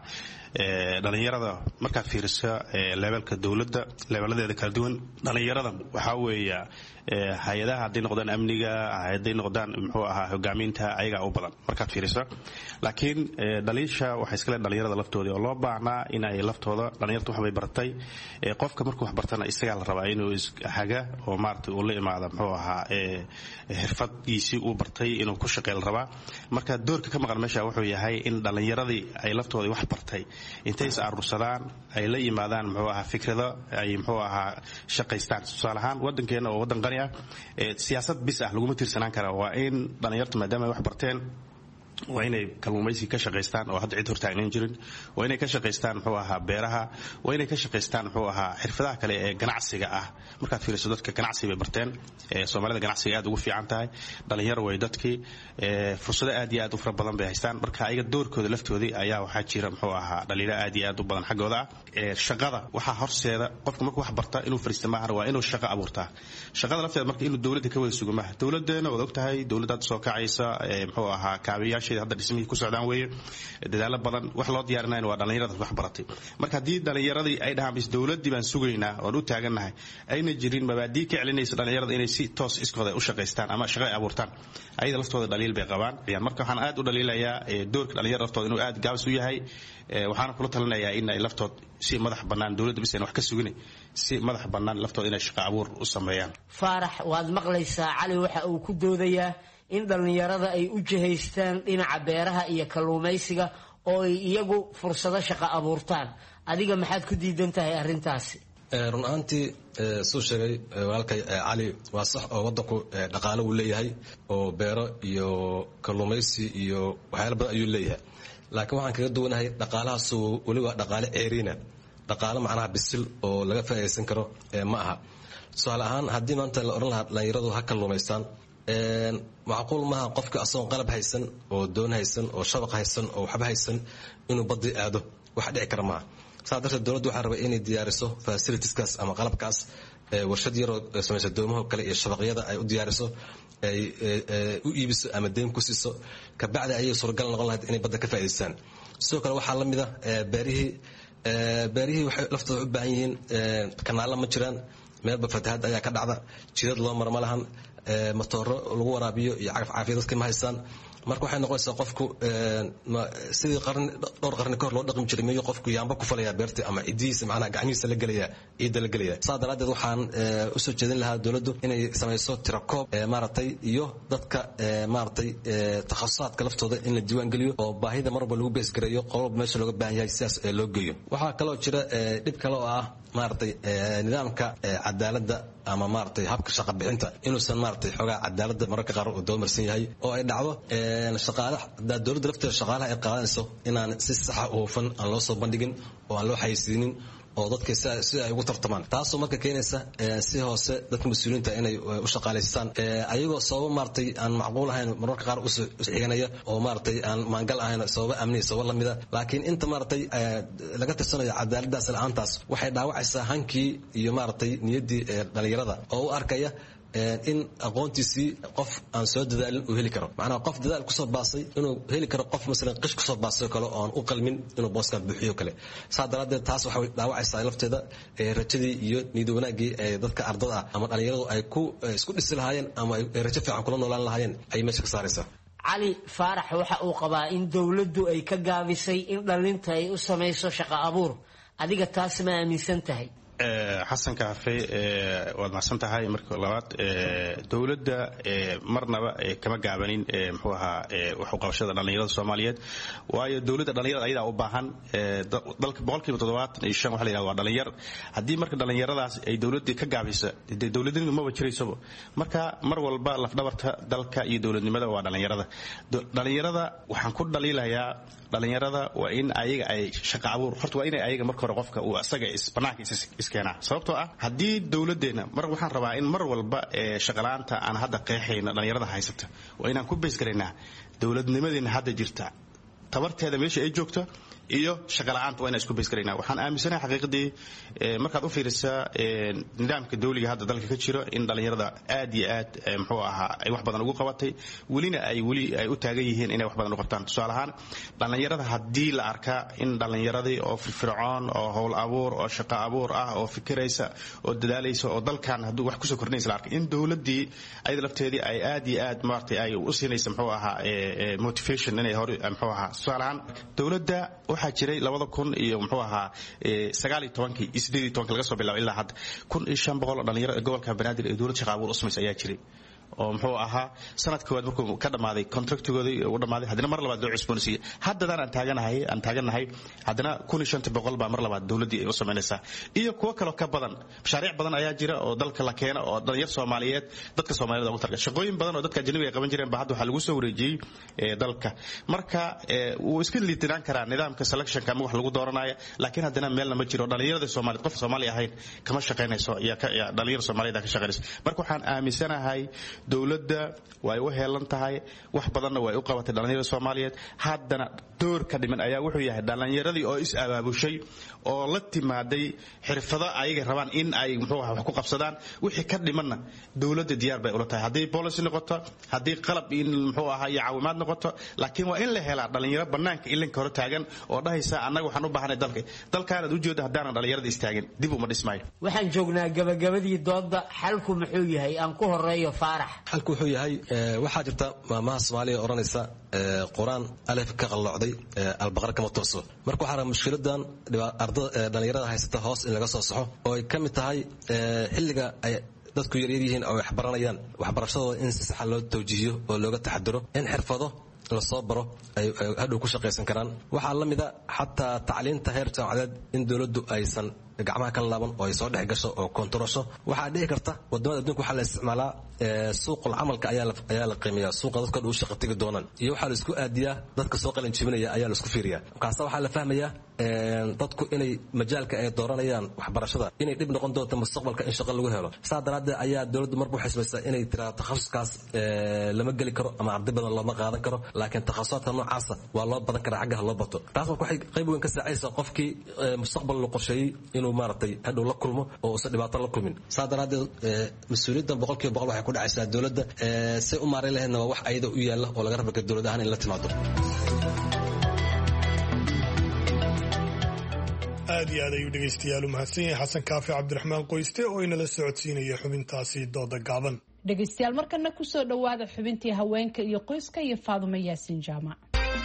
dhalinyarada markaad fiiriso levelka dowladda leveladeeda kala duwan dhalinyarada waxaa weeya hay-adaha hadday noqdaan amniga hadday noqdaan muxuu ahaa hogaaminta ayagaa u badan markaad fiiriso laakiin dhaliisha waxay iska leen dhalinyarada laftoodii oo loo baahnaa in ay laftooda dhalinyarta waxbay bartay qofka markuu wax bartana isagaa la rabaa inuu haga oo maaragtay uu la imaada muxuu ahaa xirfadgiisii uu bartay inuu ku shaqeey la rabaa marka doorka ka maqan meesha wuxuu yahay in dhalinyaradii ay laftoodii wax bartay intay is aruursadaan ay la yimaadaan muxuu ahaa fikrado ay muxuu ahaa shaqaystaan tusaale ahaan waddankeena oo waddan qani ah siyaasad bis ah laguma tiirsanaan kara waa in dhalinyartu maadaama ay wax barteen waa inay kalluumaysi ka shaqaystaan oo hadda cid hortaagnan jirin waa inay ka shaqaystaan muxuu ahaa beeraha waa inay ka shaqaystaan muxuu ahaa xirfadaha kale ee ganacsiga ah markaad fiiriso dadka ganacsi bay barteen soomaalida ganacsiga aad ugu fiican tahay dhalinyaro way dadkii fursado aad iyo aad u fara badan bay haystaan marka ayaga doorkooda laftoodii ayaa waxaa jira muxuu ahaa dhalinyaro aad iyo aad u badan xaggooda ah shaqada waxaa horseeda qofka markuu wax barta inuu fariista maahan waa inuu shaqo abuurtaa shaqada lafteeda marka inuu dowladda ka wada sugo maaha dowladeena waad ogtahay dowladdaad soo kacaysa muxuu ahaa kaabiyaasha hadda dhismihii ku socdaan weeye dadaalo badan wax loo diyaarinayna waa dhalinyarada wax baratay marka haddii dhalinyaradii ay dhahaan bis dowladdii baan sugaynaa oon u taagannahay ayna jirin mabaadii ka celinaysa dhalinyarada inay si toos iskooda u shaqaystaan ama shaqo ay abuurtaan ayada laftooda dhaliil bay qabaan marka waxaan aad u dhaliilayaa doorka dhalinyarada laftooda inuu aad gaabis u yahay waxaana kula talinayaa in ay laftood si madax bannaan dowladda bis ayna wax ka sugin si madax bannaan laftooda inay shaqo abuur u sameeyaan faarax waad maqlaysaa cali waxa uu ku doodayaa in dhalinyarada ay u jihaystaan dhinaca beeraha iyo kalluumaysiga oo ay iyagu fursado shaqo abuurtaan adiga maxaad ku diidan tahay arrintaasi run ahaantii suu sheegay walaalkay cali waa sax oo waddanku dhaqaalo uu leeyahay oo beero iyo kalluumaysi iyo waxyaala badan ayuu leeyahay laakiin waxaan kaga duwanahay dhaqaalahaasu weliba dhaqaale ceeriina dhaqaalo macnaha bisil oo laga faa'iidaysan karo ma aha tusaale ahaan haddii maanta la odhan lahaa dhalinyaradu ha kalluumaystaan macquul maaha qofka asagoon qalab haysan oo doon haysan oo shabaq haysan oo waxba haysan inuu badii aado wax dhici kara maaha saa darteed dowladdu waxaa rabay inay diyaariso fasilitieskaas ama qalabkaas warshad yaroo samaysa doomaho kale iyo shabaqyada ay u diyaariso ay u iibiso ama deyn ku siiso kabacdi ayay suuragal noqon lahayd inay badda ka faa'idaystaan sidoo kale waxaa la mid ah beerihii waxay laftooda u baahan yihiin kanaalla ma jiraan meelba fatahaad ayaa ka dhacda jidad loo mara ma lahan matooro lagu waraabiyo iyo cagaf caafiya dadka ma haystaan marka waxay noqonaysaa qofku sidii dhowr qarni kahor loo dhaqmi jiray miyuu qofku yaamba ku falaya beerta ama cidihiisa macnaha gacmihiisa la gelaya ciidda la gelaya saa daraaddeed waxaan usoo jeedin lahaa dowladdu inay samayso tirakoob maaragtay iyo dadka maaragtay takhasusaadka laftooda in la diiwaan geliyo oo baahida mar walba lagu beesgareeyo qololba meesha looga baahan yahay sidaas loo geeyo waxaa kaloo jira dhib kale oo ah maaragtay nidaamka cadaaladda ama maaragtay habka shaqa bixinta inuusan maaragtay xoogaa cadaaladda mararka qaar uu doomarsan yahay oo ay dhacdo dowladda lafteeda shaqaalaha ay qaadanayso inaan si saxa u hufan aan loo soo bandhigin oo aan loo xayeysiinin oo dadka sida ay ugu tartamaan taasoo marka keenaysa si hoose dadka mas-uuliyiinta inay u shaqaalaystaan ayagoo sababo maaragtay aan macquul ahayn mararka qaar u xiganaya oo maaragtay aan maangal ahayn sababo amni sababo lamida laakiin inta maaragtay laga tirsanayo cadaaladdaas la-aantaas waxay dhaawacaysaa hankii iyo maaragtay niyaddii dhalinyarada oo u arkaya in aqoontiisii qof aan soo dadaalin uu heli karo macnaha qof dadaal kusoo baasay inuu heli karo qof masalan qish kusoo baasay kale oo aan u qalmin inuu booskan buuxiyo kale saa daraaddeed taas waxay dhaawacaysaa lafteeda rajadii iyo niyad wanaaggii ee dadka ardada ah ama dhalinyaradu ay ku isku dhisi lahaayeen ama ay rajo fiican kula noolaan lahaayeen ayay meesha ka saaraysaa cali faarax waxa uu qabaa in dowladdu ay ka gaabisay in dhalinta ay u samayso shaqo abuur adiga taas ma aaminsan tahay xasan kaafe waad macsan tahay marka labaad dowladda marnaba kama gaabanin muxuu ahaa wax u qabashada dhalinyarada Soomaaliyeed waayo dowladda dhalinyarada ayada u baahan dalka boqolkiiba 75 waxa la yiraahdaa waa dhalinyar hadii marka dhalinyaradaas ay dowladda ka gaabisa dowladnimadu ma wajirayso marka mar walba lafdhabarta dalka iyo dowladnimada waa dhalinyarada waxaan ku dhaliilayaa dhalinyarada waa in ayaga ay shaqo abuur horta waa in ayaga marka hore qofka uu asaga isbanaanka iskeena sababtoo ah hadii dowladeena mar waxaan rabaa in mar walba shaqalaanta aan hadda qeexayna dhalinyarada haysata waa inaan ku bees gareynaa dowladnimadeena hadda jirta tabarteeda meesha ay joogto iyo shaqa la'aanta waa inaan isku bays garaynaa. Waxaan aaminsanahay xaqiiqdii markaad u fiirisaa nidaamka dawliga hadda dalka ka jiro in dhalinyarada aad iyo aad muxuu ahaa ay wax badan ugu qabatay welina ay u taagan yihiin inay wax badan u qabtaan. Tusaale ahaan dhalinyarada haddii la arkaa in dhalinyaradii oo firfircoon oo howl abuur oo shaqo abuur ah oo fikiraysa oo dadaalaysa oo dalkan hadduu wax kusoo kordhinaysa la arkay in dawladdii ayada lafteedii ay aad iyo aad maaragtay ay u siinaysa muxuu ahaa motivation inay hore muxuu ahaa. Tusaale ahaan dawladda waxaa jiray 2000 iyo muxuu ahaa 19 iyo 18 laga soo bilaabo ilaa hadda 1500 dhalinyaro gobolka Banaadir ee dawladda shaqo abuur u samaysay ayaa jiray oo muxuu ahaa sanad koowaad markuu ka dhamaaday contractigoodii uu dhamaaday haddana mar labaad loo cusboonsiiyay. Haddana aan taaganahay haddana 1500 baa mar labaad dawladdii ay u samaynaysaa iyo kuwa kale ka badan. Mashaariic badan ayaa jira oo dalka la keeno oo dhalinyar Soomaaliyeed dadka Soomaalida ugu targa shaqooyin badan oo dadka ajnabiga ay qaban jireen baa hadda waxa lagu soo wareejiyay dalka. Marka uu iska liitinaan karaa nidaamka selectionka ama wax lagu dooranayo laakiin haddana meelna ma jiro dhalinyarada Soomaaliyeed qof Soomaali ahayn kama shaqeynayso iyo dhalinyar Soomaaliyeed ka shaqeynayso. Marka waxaan aaminsanahay dawladda way u heelan tahay wax badanna way u qabatay dhalinyarada Soomaaliyeed. Haddana door ka dhiman ayaa wuxuu yahay dhalinyaradii oo is abaabushay oo la timaaday xirfado ayaga rabaan in ay muxuu wax ku qabsadaan. Wixii ka dhimanna dawladda diyaar bay u tahay haddii policy noqoto haddii qalab in muxuu ahaa iyo caawimaad noqoto laakiin waa in la helaa dhalinyaro banaanka ilinka hor taagan oo dhahaysa annaga waxaan u baahanay dalkaanad u jeedo haddaanan dhalinyarada istaagin dib uma dhismaayo. Waxaan joognaa gabagabadii doodda xalku muxuu yahay aan ku horeeyo Faarax. xalku wuxuu yahay waxaa jirta maamaha Soomaaliya oranaysa quraan alif ka qalloocday albaqara kama tooso. Marka waxaa mushkiladan dhalinyarada haysata hoos in laga soo saxo oo ay kamid tahay xilliga ay dadku yar yihiin oo wax baranayaan waxbarashadooda in si sax loo tawjiihiyo oo looga taxadiro in xirfado la soo baro ay hadhow ku shaqaysan karaan. Waxaa la mid ah xataa tacliinta heer jaamacadeed in dawladdu aysan gacmaha ka laaban oo ay soo dhex gasho oo kontarasho. Waxaa dhici karta wadamada adduunka waxaa la isticmaalaa suuqul camalka ayaa la qiimeeyaa suuqa dadka u shaqo tagi doonaan iyo waxaa la isku aadiyaa dadka soo qalin jibinaya ayaa la isku fiiriyaa. Markaas waxaa la fahmayaa dadku inay majaalka ay dooranayaan waxbarashada inay dhib noqon doonto mustaqbalka in shaqo lagu helo. Saa daraaddeed ayaa dawladdu marba u xisbaysaa inay tiraahdo takhasuskaas lama geli karo ama arday badan looma qaadan karo laakiin takhasusaadka noocaasa waa loo badan karaa xaggaha loo bato. Taas marka waxay qayb weyn ka saacaysaa qofkii mustaqbal loo qorsheeyay inuu maaragtay hadhow la kulmo oo uusan dhibaato la kulmin. Saa daraaddeed mas-uuliyaddan 100% waxay ku dhacaysaa dawladda say u maareyn lahaydna waa wax ayada u yaalla oo laga raba dawlad ahaan in la timaado. aad iyo aad ayuu dhegaystayaal u mahadsan yahay xasan kaafi cabdiraxmaan qoyste oo inala socodsiinaya xubintaasi dooda gaaban. dhegaystayaal markana kusoo dhawaada xubintii haweenka iyo qoyska iyo Faadumo Yaasiin Jaamac.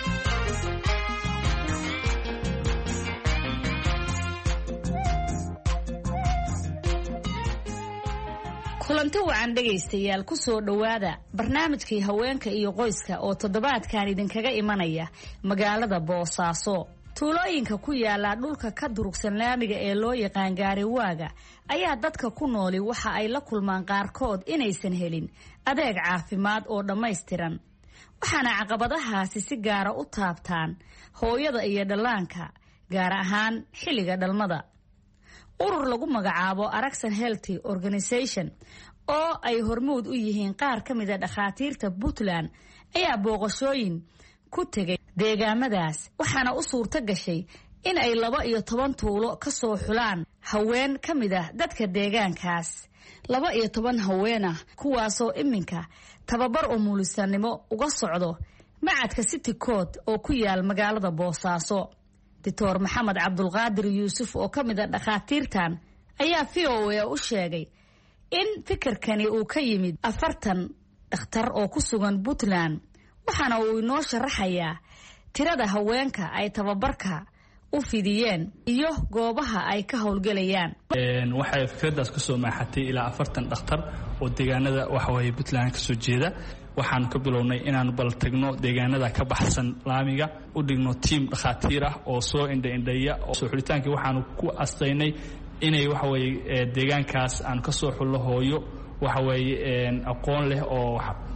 kulanti wacan dhegaystayaal kusoo dhawaada barnaamijkii haweenka iyo qoyska oo toddobaadkan idinkaga imanaya magaalada Boosaaso. tuulooyinka ku yaala dhulka ka durugsan laamiga ee loo yaqaan gaariwaaga ayaa dadka ku nooli waxa ay la kulmaan qaarkood inaysan helin adeeg caafimaad oo dhammaystiran. waxaana caqabadahaasi si gaara u taabtaan hooyada iyo dhallaanka gaar ahaan xilliga dhalmada. urur lagu magacaabo Aragsan Healthy Organization oo ay hormuud u yihiin qaar ka mid ah dhakhaatiirta Puntland ayaa booqashooyin ku tegay deegaamadaas waxaana u suurto gashay in ay 12 tuulo ka soo xulaan haween ka mid ah dadka deegaankaas. 12 haween ah kuwaasoo iminka tababar umulisanimo uga socdo macadka City Code oo ku yaal magaalada Boosaaso. Dr. Maxamed Cabdulqaadir Yuusuf oo ka mid ah dhakhaatiirtan ayaa VOA u sheegay in fikirkani uu ka yimid 40 dhakhtar oo ku sugan Puntland waxaana uu inoo sharaxayaa tirada haweenka ay tababarka u fidiyeen iyo goobaha ay ka howlgelayaan. waxay fikradaas ka soo maaxatay ilaa 40 dhakhtar oo deegaanada waxa way Puntland ka soo jeeda. waxaan ka bilownay inaan bal tagno deegaanada ka baxsan laamiga u dhigno team dhakhaatiir ah oo soo indha-indhaya oo soo xulitaankii waxaanu ku astaynay inay waxa way deegaankaas aan ka soo xullo hooyo waxa way aqoon leh oo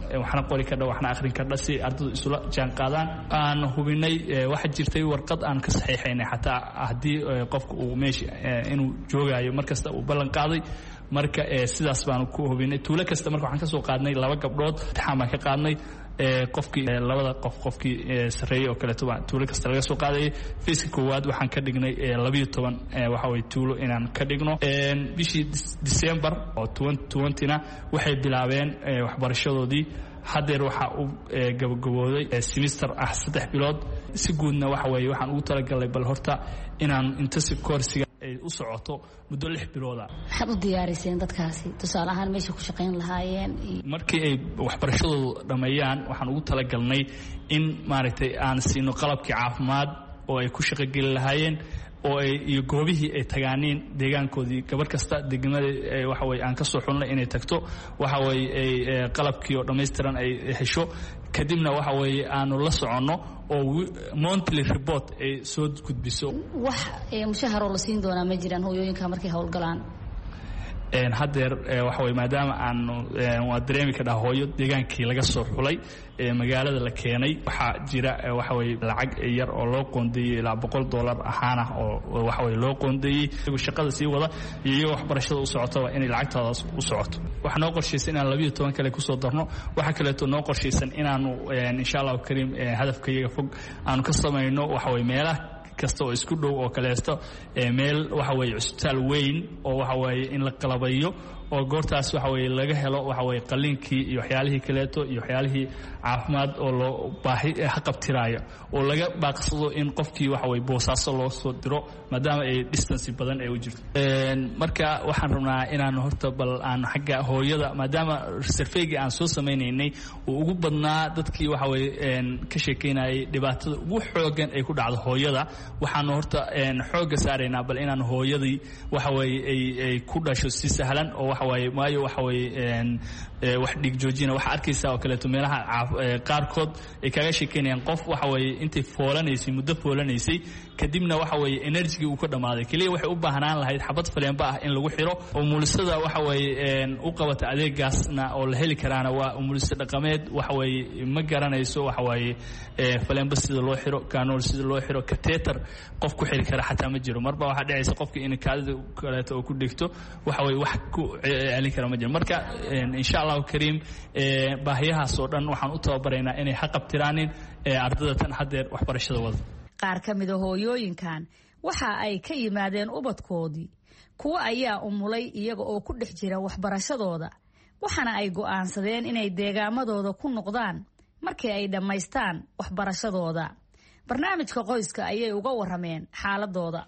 waxna qori kardha waxna akhrin kardha si ardaydu isula jaan qaadaan aan hubinay waxa jirtay warqad aan ka saxiixaynay xataa haddii qofka uu meesha inuu joogayo markasta uu ballan qaaday marka sidaas baan ku hubinay tuulo kasta marka waxaan ka soo qaadnay 2 gabdhood imtixaan baan ka qaadnay qofkii labada qofkii sareeyay oo kale tuulo kasta laga soo qaadayay fiiska koowaad waxaan ka dhignay 12 waxa way tuulo inaan ka dhigno bishii December oo 2020na waxay bilaabeen waxbarashadoodii hadeer waxa uu gabagabooday semester 3 bilood si guudna waxa way waxaan ugu talagalay bal horta inaan intensive course ay u socoto muddo 6 bilooda waxaad u diyaariseen dadkaasi tusaale ahaan meesha ku shaqayn lahaayeen markii ay waxbarashadooda dhameeyaan waxaan ugu talagalnay in maaragtay aan siino qalabkii caafimaad oo ay ku shaqo gali lahaayeen oo ay iyo goobihii ay tagaaneen deegaankoodii gabar kasta degmada waxa way aan ka soo xulnay inay tagto waxa way ay qalabkii oo dhameystiran ay hesho kadibna waxa way aanu la soconno oo monthly report ay soo gudbiso wax mushahar oo la siin doonaa ma jiraan hooyooyinka markay hawlgalaan hadeer waxa way maadaama aan waa dareemi ka dhaha hooyo deegaankii laga soo xulay magaalada la keenay waxaa jira waxa way lacag yar oo loo qoondeeyay ilaa $100 ahaan ah oo waxa way loo qoondeeyay shaqada sii wada iyo waxbarashada u socoto in lacagtaas u socoto waxa noo qorshaysan inaan 12 kale ku soo darno waxa kale oo noo qorshaysan inaanu insha Allah kariim hadafkayaga fog aanu ka sameeyno waxa way meelaha kasta oo isku dhow oo kaleesto meel waxa way cusbitaal weyn oo waxa way in la qalabayo oo goortaas waxa way laga helo waxa way qalinkii iyo waxyaalihii kaleeto iyo waxyaalihii caafimaad oo loo baahi qabtiraayo oo laga baaqsado in qofkii waxa way boosaaso loo soo diro maadaama ay distance badan ay u jirto marka waxaan rabnaa inaan horta bal aan xagga hooyada maadaama survey-ga aan soo sameynaynay oo ugu badnaa dadkii waxa way ka sheekeynayay dhibaatada ugu xoogan ay ku dhacdo hooyada waxaan horta xooga saaraynaa bal inaan hooyadii waxa way ay ku dhasho si sahlan oo waxa way maayo waxa way wax dhig joojina waxa arkaysa oo kale to meelaha qaarkood ay kaga sheekeynayaan qof waxa way intay foolanaysay muddo foolanaysay kadibna waxa way energy uu ka dhamaaday kaliya waxay u baahnaan lahayd xabad faleenba ah in lagu xiro oo mulisada waxa way u qabata adeegaasna oo la heli karaana waa mulisada dhaqameed waxa way ma garanayso waxa way faleenba sida loo xiro kanool sida loo xiro catheter qof ku xiri kara xataa ma jiro marba waxa dhacaysa qofka in kaadida kaleeto oo ku dhigto waxa way wax ku celin kara ma jiro marka insha Allah kariim baahiyahaas oo dhan waxaan u tababaraynaa inay xaqabtiraanin ardayda tan hadeer waxbarashada wada qaar ka mid ah hooyooyinkan waxa ay ka yimaadeen ubadkoodii kuwa ayaa umulay iyaga oo ku dhex jira waxbarashadooda waxaana ay go'aansadeen inay deegaamadooda ku noqdaan markii ay dhammaystaan waxbarashadooda barnaamijka qoyska ayay uga warameen xaaladooda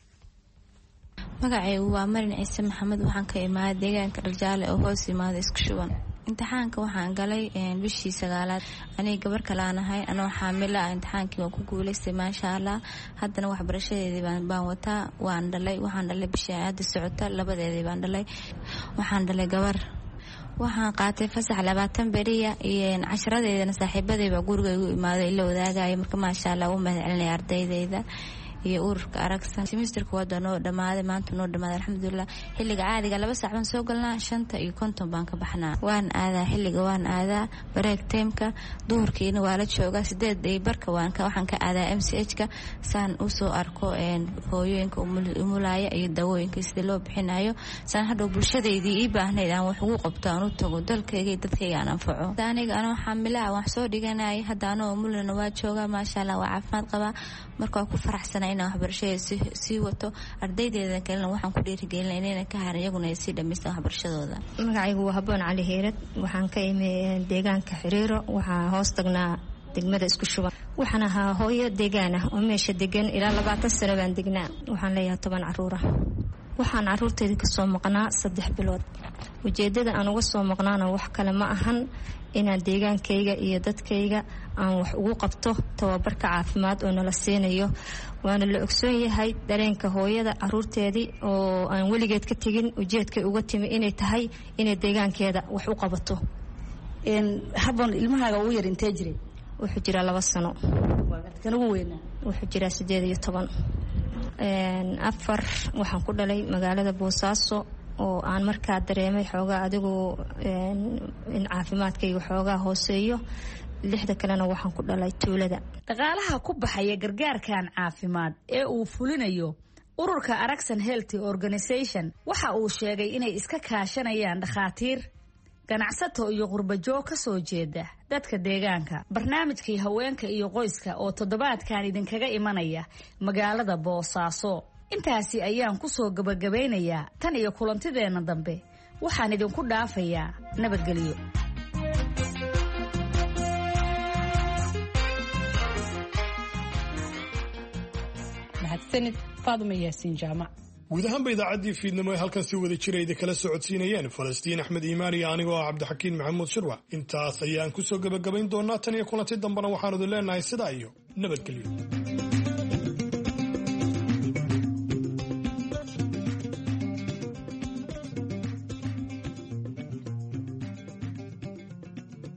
magacaygu waa Marin Ciise Maxamed waxaan ka imaaday deegaanka Dharjaale oo hoos yimaada isku shuban imtixaanka waxaan galay bishii 9aad aniga gabar kale aan ahay anoo xaamil ah imtixaankii waan ku guuleystay maasha Allah haddana waxbarashadeedii baan wataa waxaan dhalay bishii aad socota labadeedii baan dhalay waxaan dhalay gabar waxaan qaatay fasax 20 beriya iyo casharadeedana saaxiibadeyda guriga igu imaaday ila wadaagay marka maasha Allah u mahadcelinay ardaydayda iyo ururka aragsan semesterka wada noo dhamaaday maanta noo dhamaaday alxamdulillah xilliga caadiga 2 saac baan soo galnaa 5:50 baan ka baxnaa waan aadaa xilliga waan aadaa break time-ka duhurkiina waa la joogaa 8:00 waxaan ka aadaa MCH-ka saan u soo arko hooyooyinka umulaaya iyo dawooyinka sida loo bixinayo saan hadhow bulshadeedii ii baahnayd aan wax ugu qabto aan u tago dalkayga iyo dadkayga aan anfaco aniga anoo xaamilaa wax soo dhiganay hadda anoo umulana waa joogaa maasha Allah waa caafimaad qabaa marka ku faraxsanay inaan waxbarashada sii wato ardaydeeda kalena waxaan ku dhiirigelinaa inay ka haran iyaguna ay sii dhameystaan waxbarashadooda magacaygu waa Haboon Cali Heerad waxaan ka imid deegaanka Xiriiro waxaa hoos tagnaa degmada isku shuban waxaan ahaa hooyo deegaan ah oo meesha degan ilaa 20 sano baan degnaa waxaan leeyahay 10 caruur ah waxaan caruurteeda ka soo maqnaa 3 bilood ujeedada aan uga soo maqnaana wax kale ma ahan inaan deegaankayga iyo dadkayga aan wax ugu qabto tababarka caafimaad oo nala siinayo waana la ogsoon yahay dareenka hooyada caruurteedii oo aan weligeed ka tegin ujeedkay uga timi inay tahay inay deegaankeeda wax u qabato Haboon ilmahaaga ugu yar intee jiray wuxuu jiraa 2 sano kan ugu weynaa wuxuu jiraa 18 4 waxaan ku dhalay magaalada Boosaaso oo aan markaa dareemay xoogaa adigu in caafimaadkayga xoogaa hooseeyo 6 kalena waxaan ku dhalay tuulada. dhaqaalaha ku baxaya gargaarkan caafimaad ee uu fulinayo ururka Aragsan Health Organization waxa uu sheegay inay iska kaashanayaan dhakhaatiir, ganacsato iyo qurbajoog ka soo jeeda dadka deegaanka. barnaamijkii haweenka iyo qoyska oo toddobaadkan idinkaga imanaya magaalada Boosaaso. intaasi ayaan ku soo gabagabeynayaa tan iyo kulantideena dambe. waxaan idinku dhaafayaa nabadgelyo. guud ahaanba idaacaddii fiidnimo ee halkan si wada jirayda kala socodsiinayeen Falastiin Axmed Iimaan iyo anigoo Cabdixakiin Maxamuud Shirwa. intaas ayaan ku soo gabagabayn doonaa tan iyo kulanti dambana waxaan idin leenahay sidaa iyo nabadgelyo.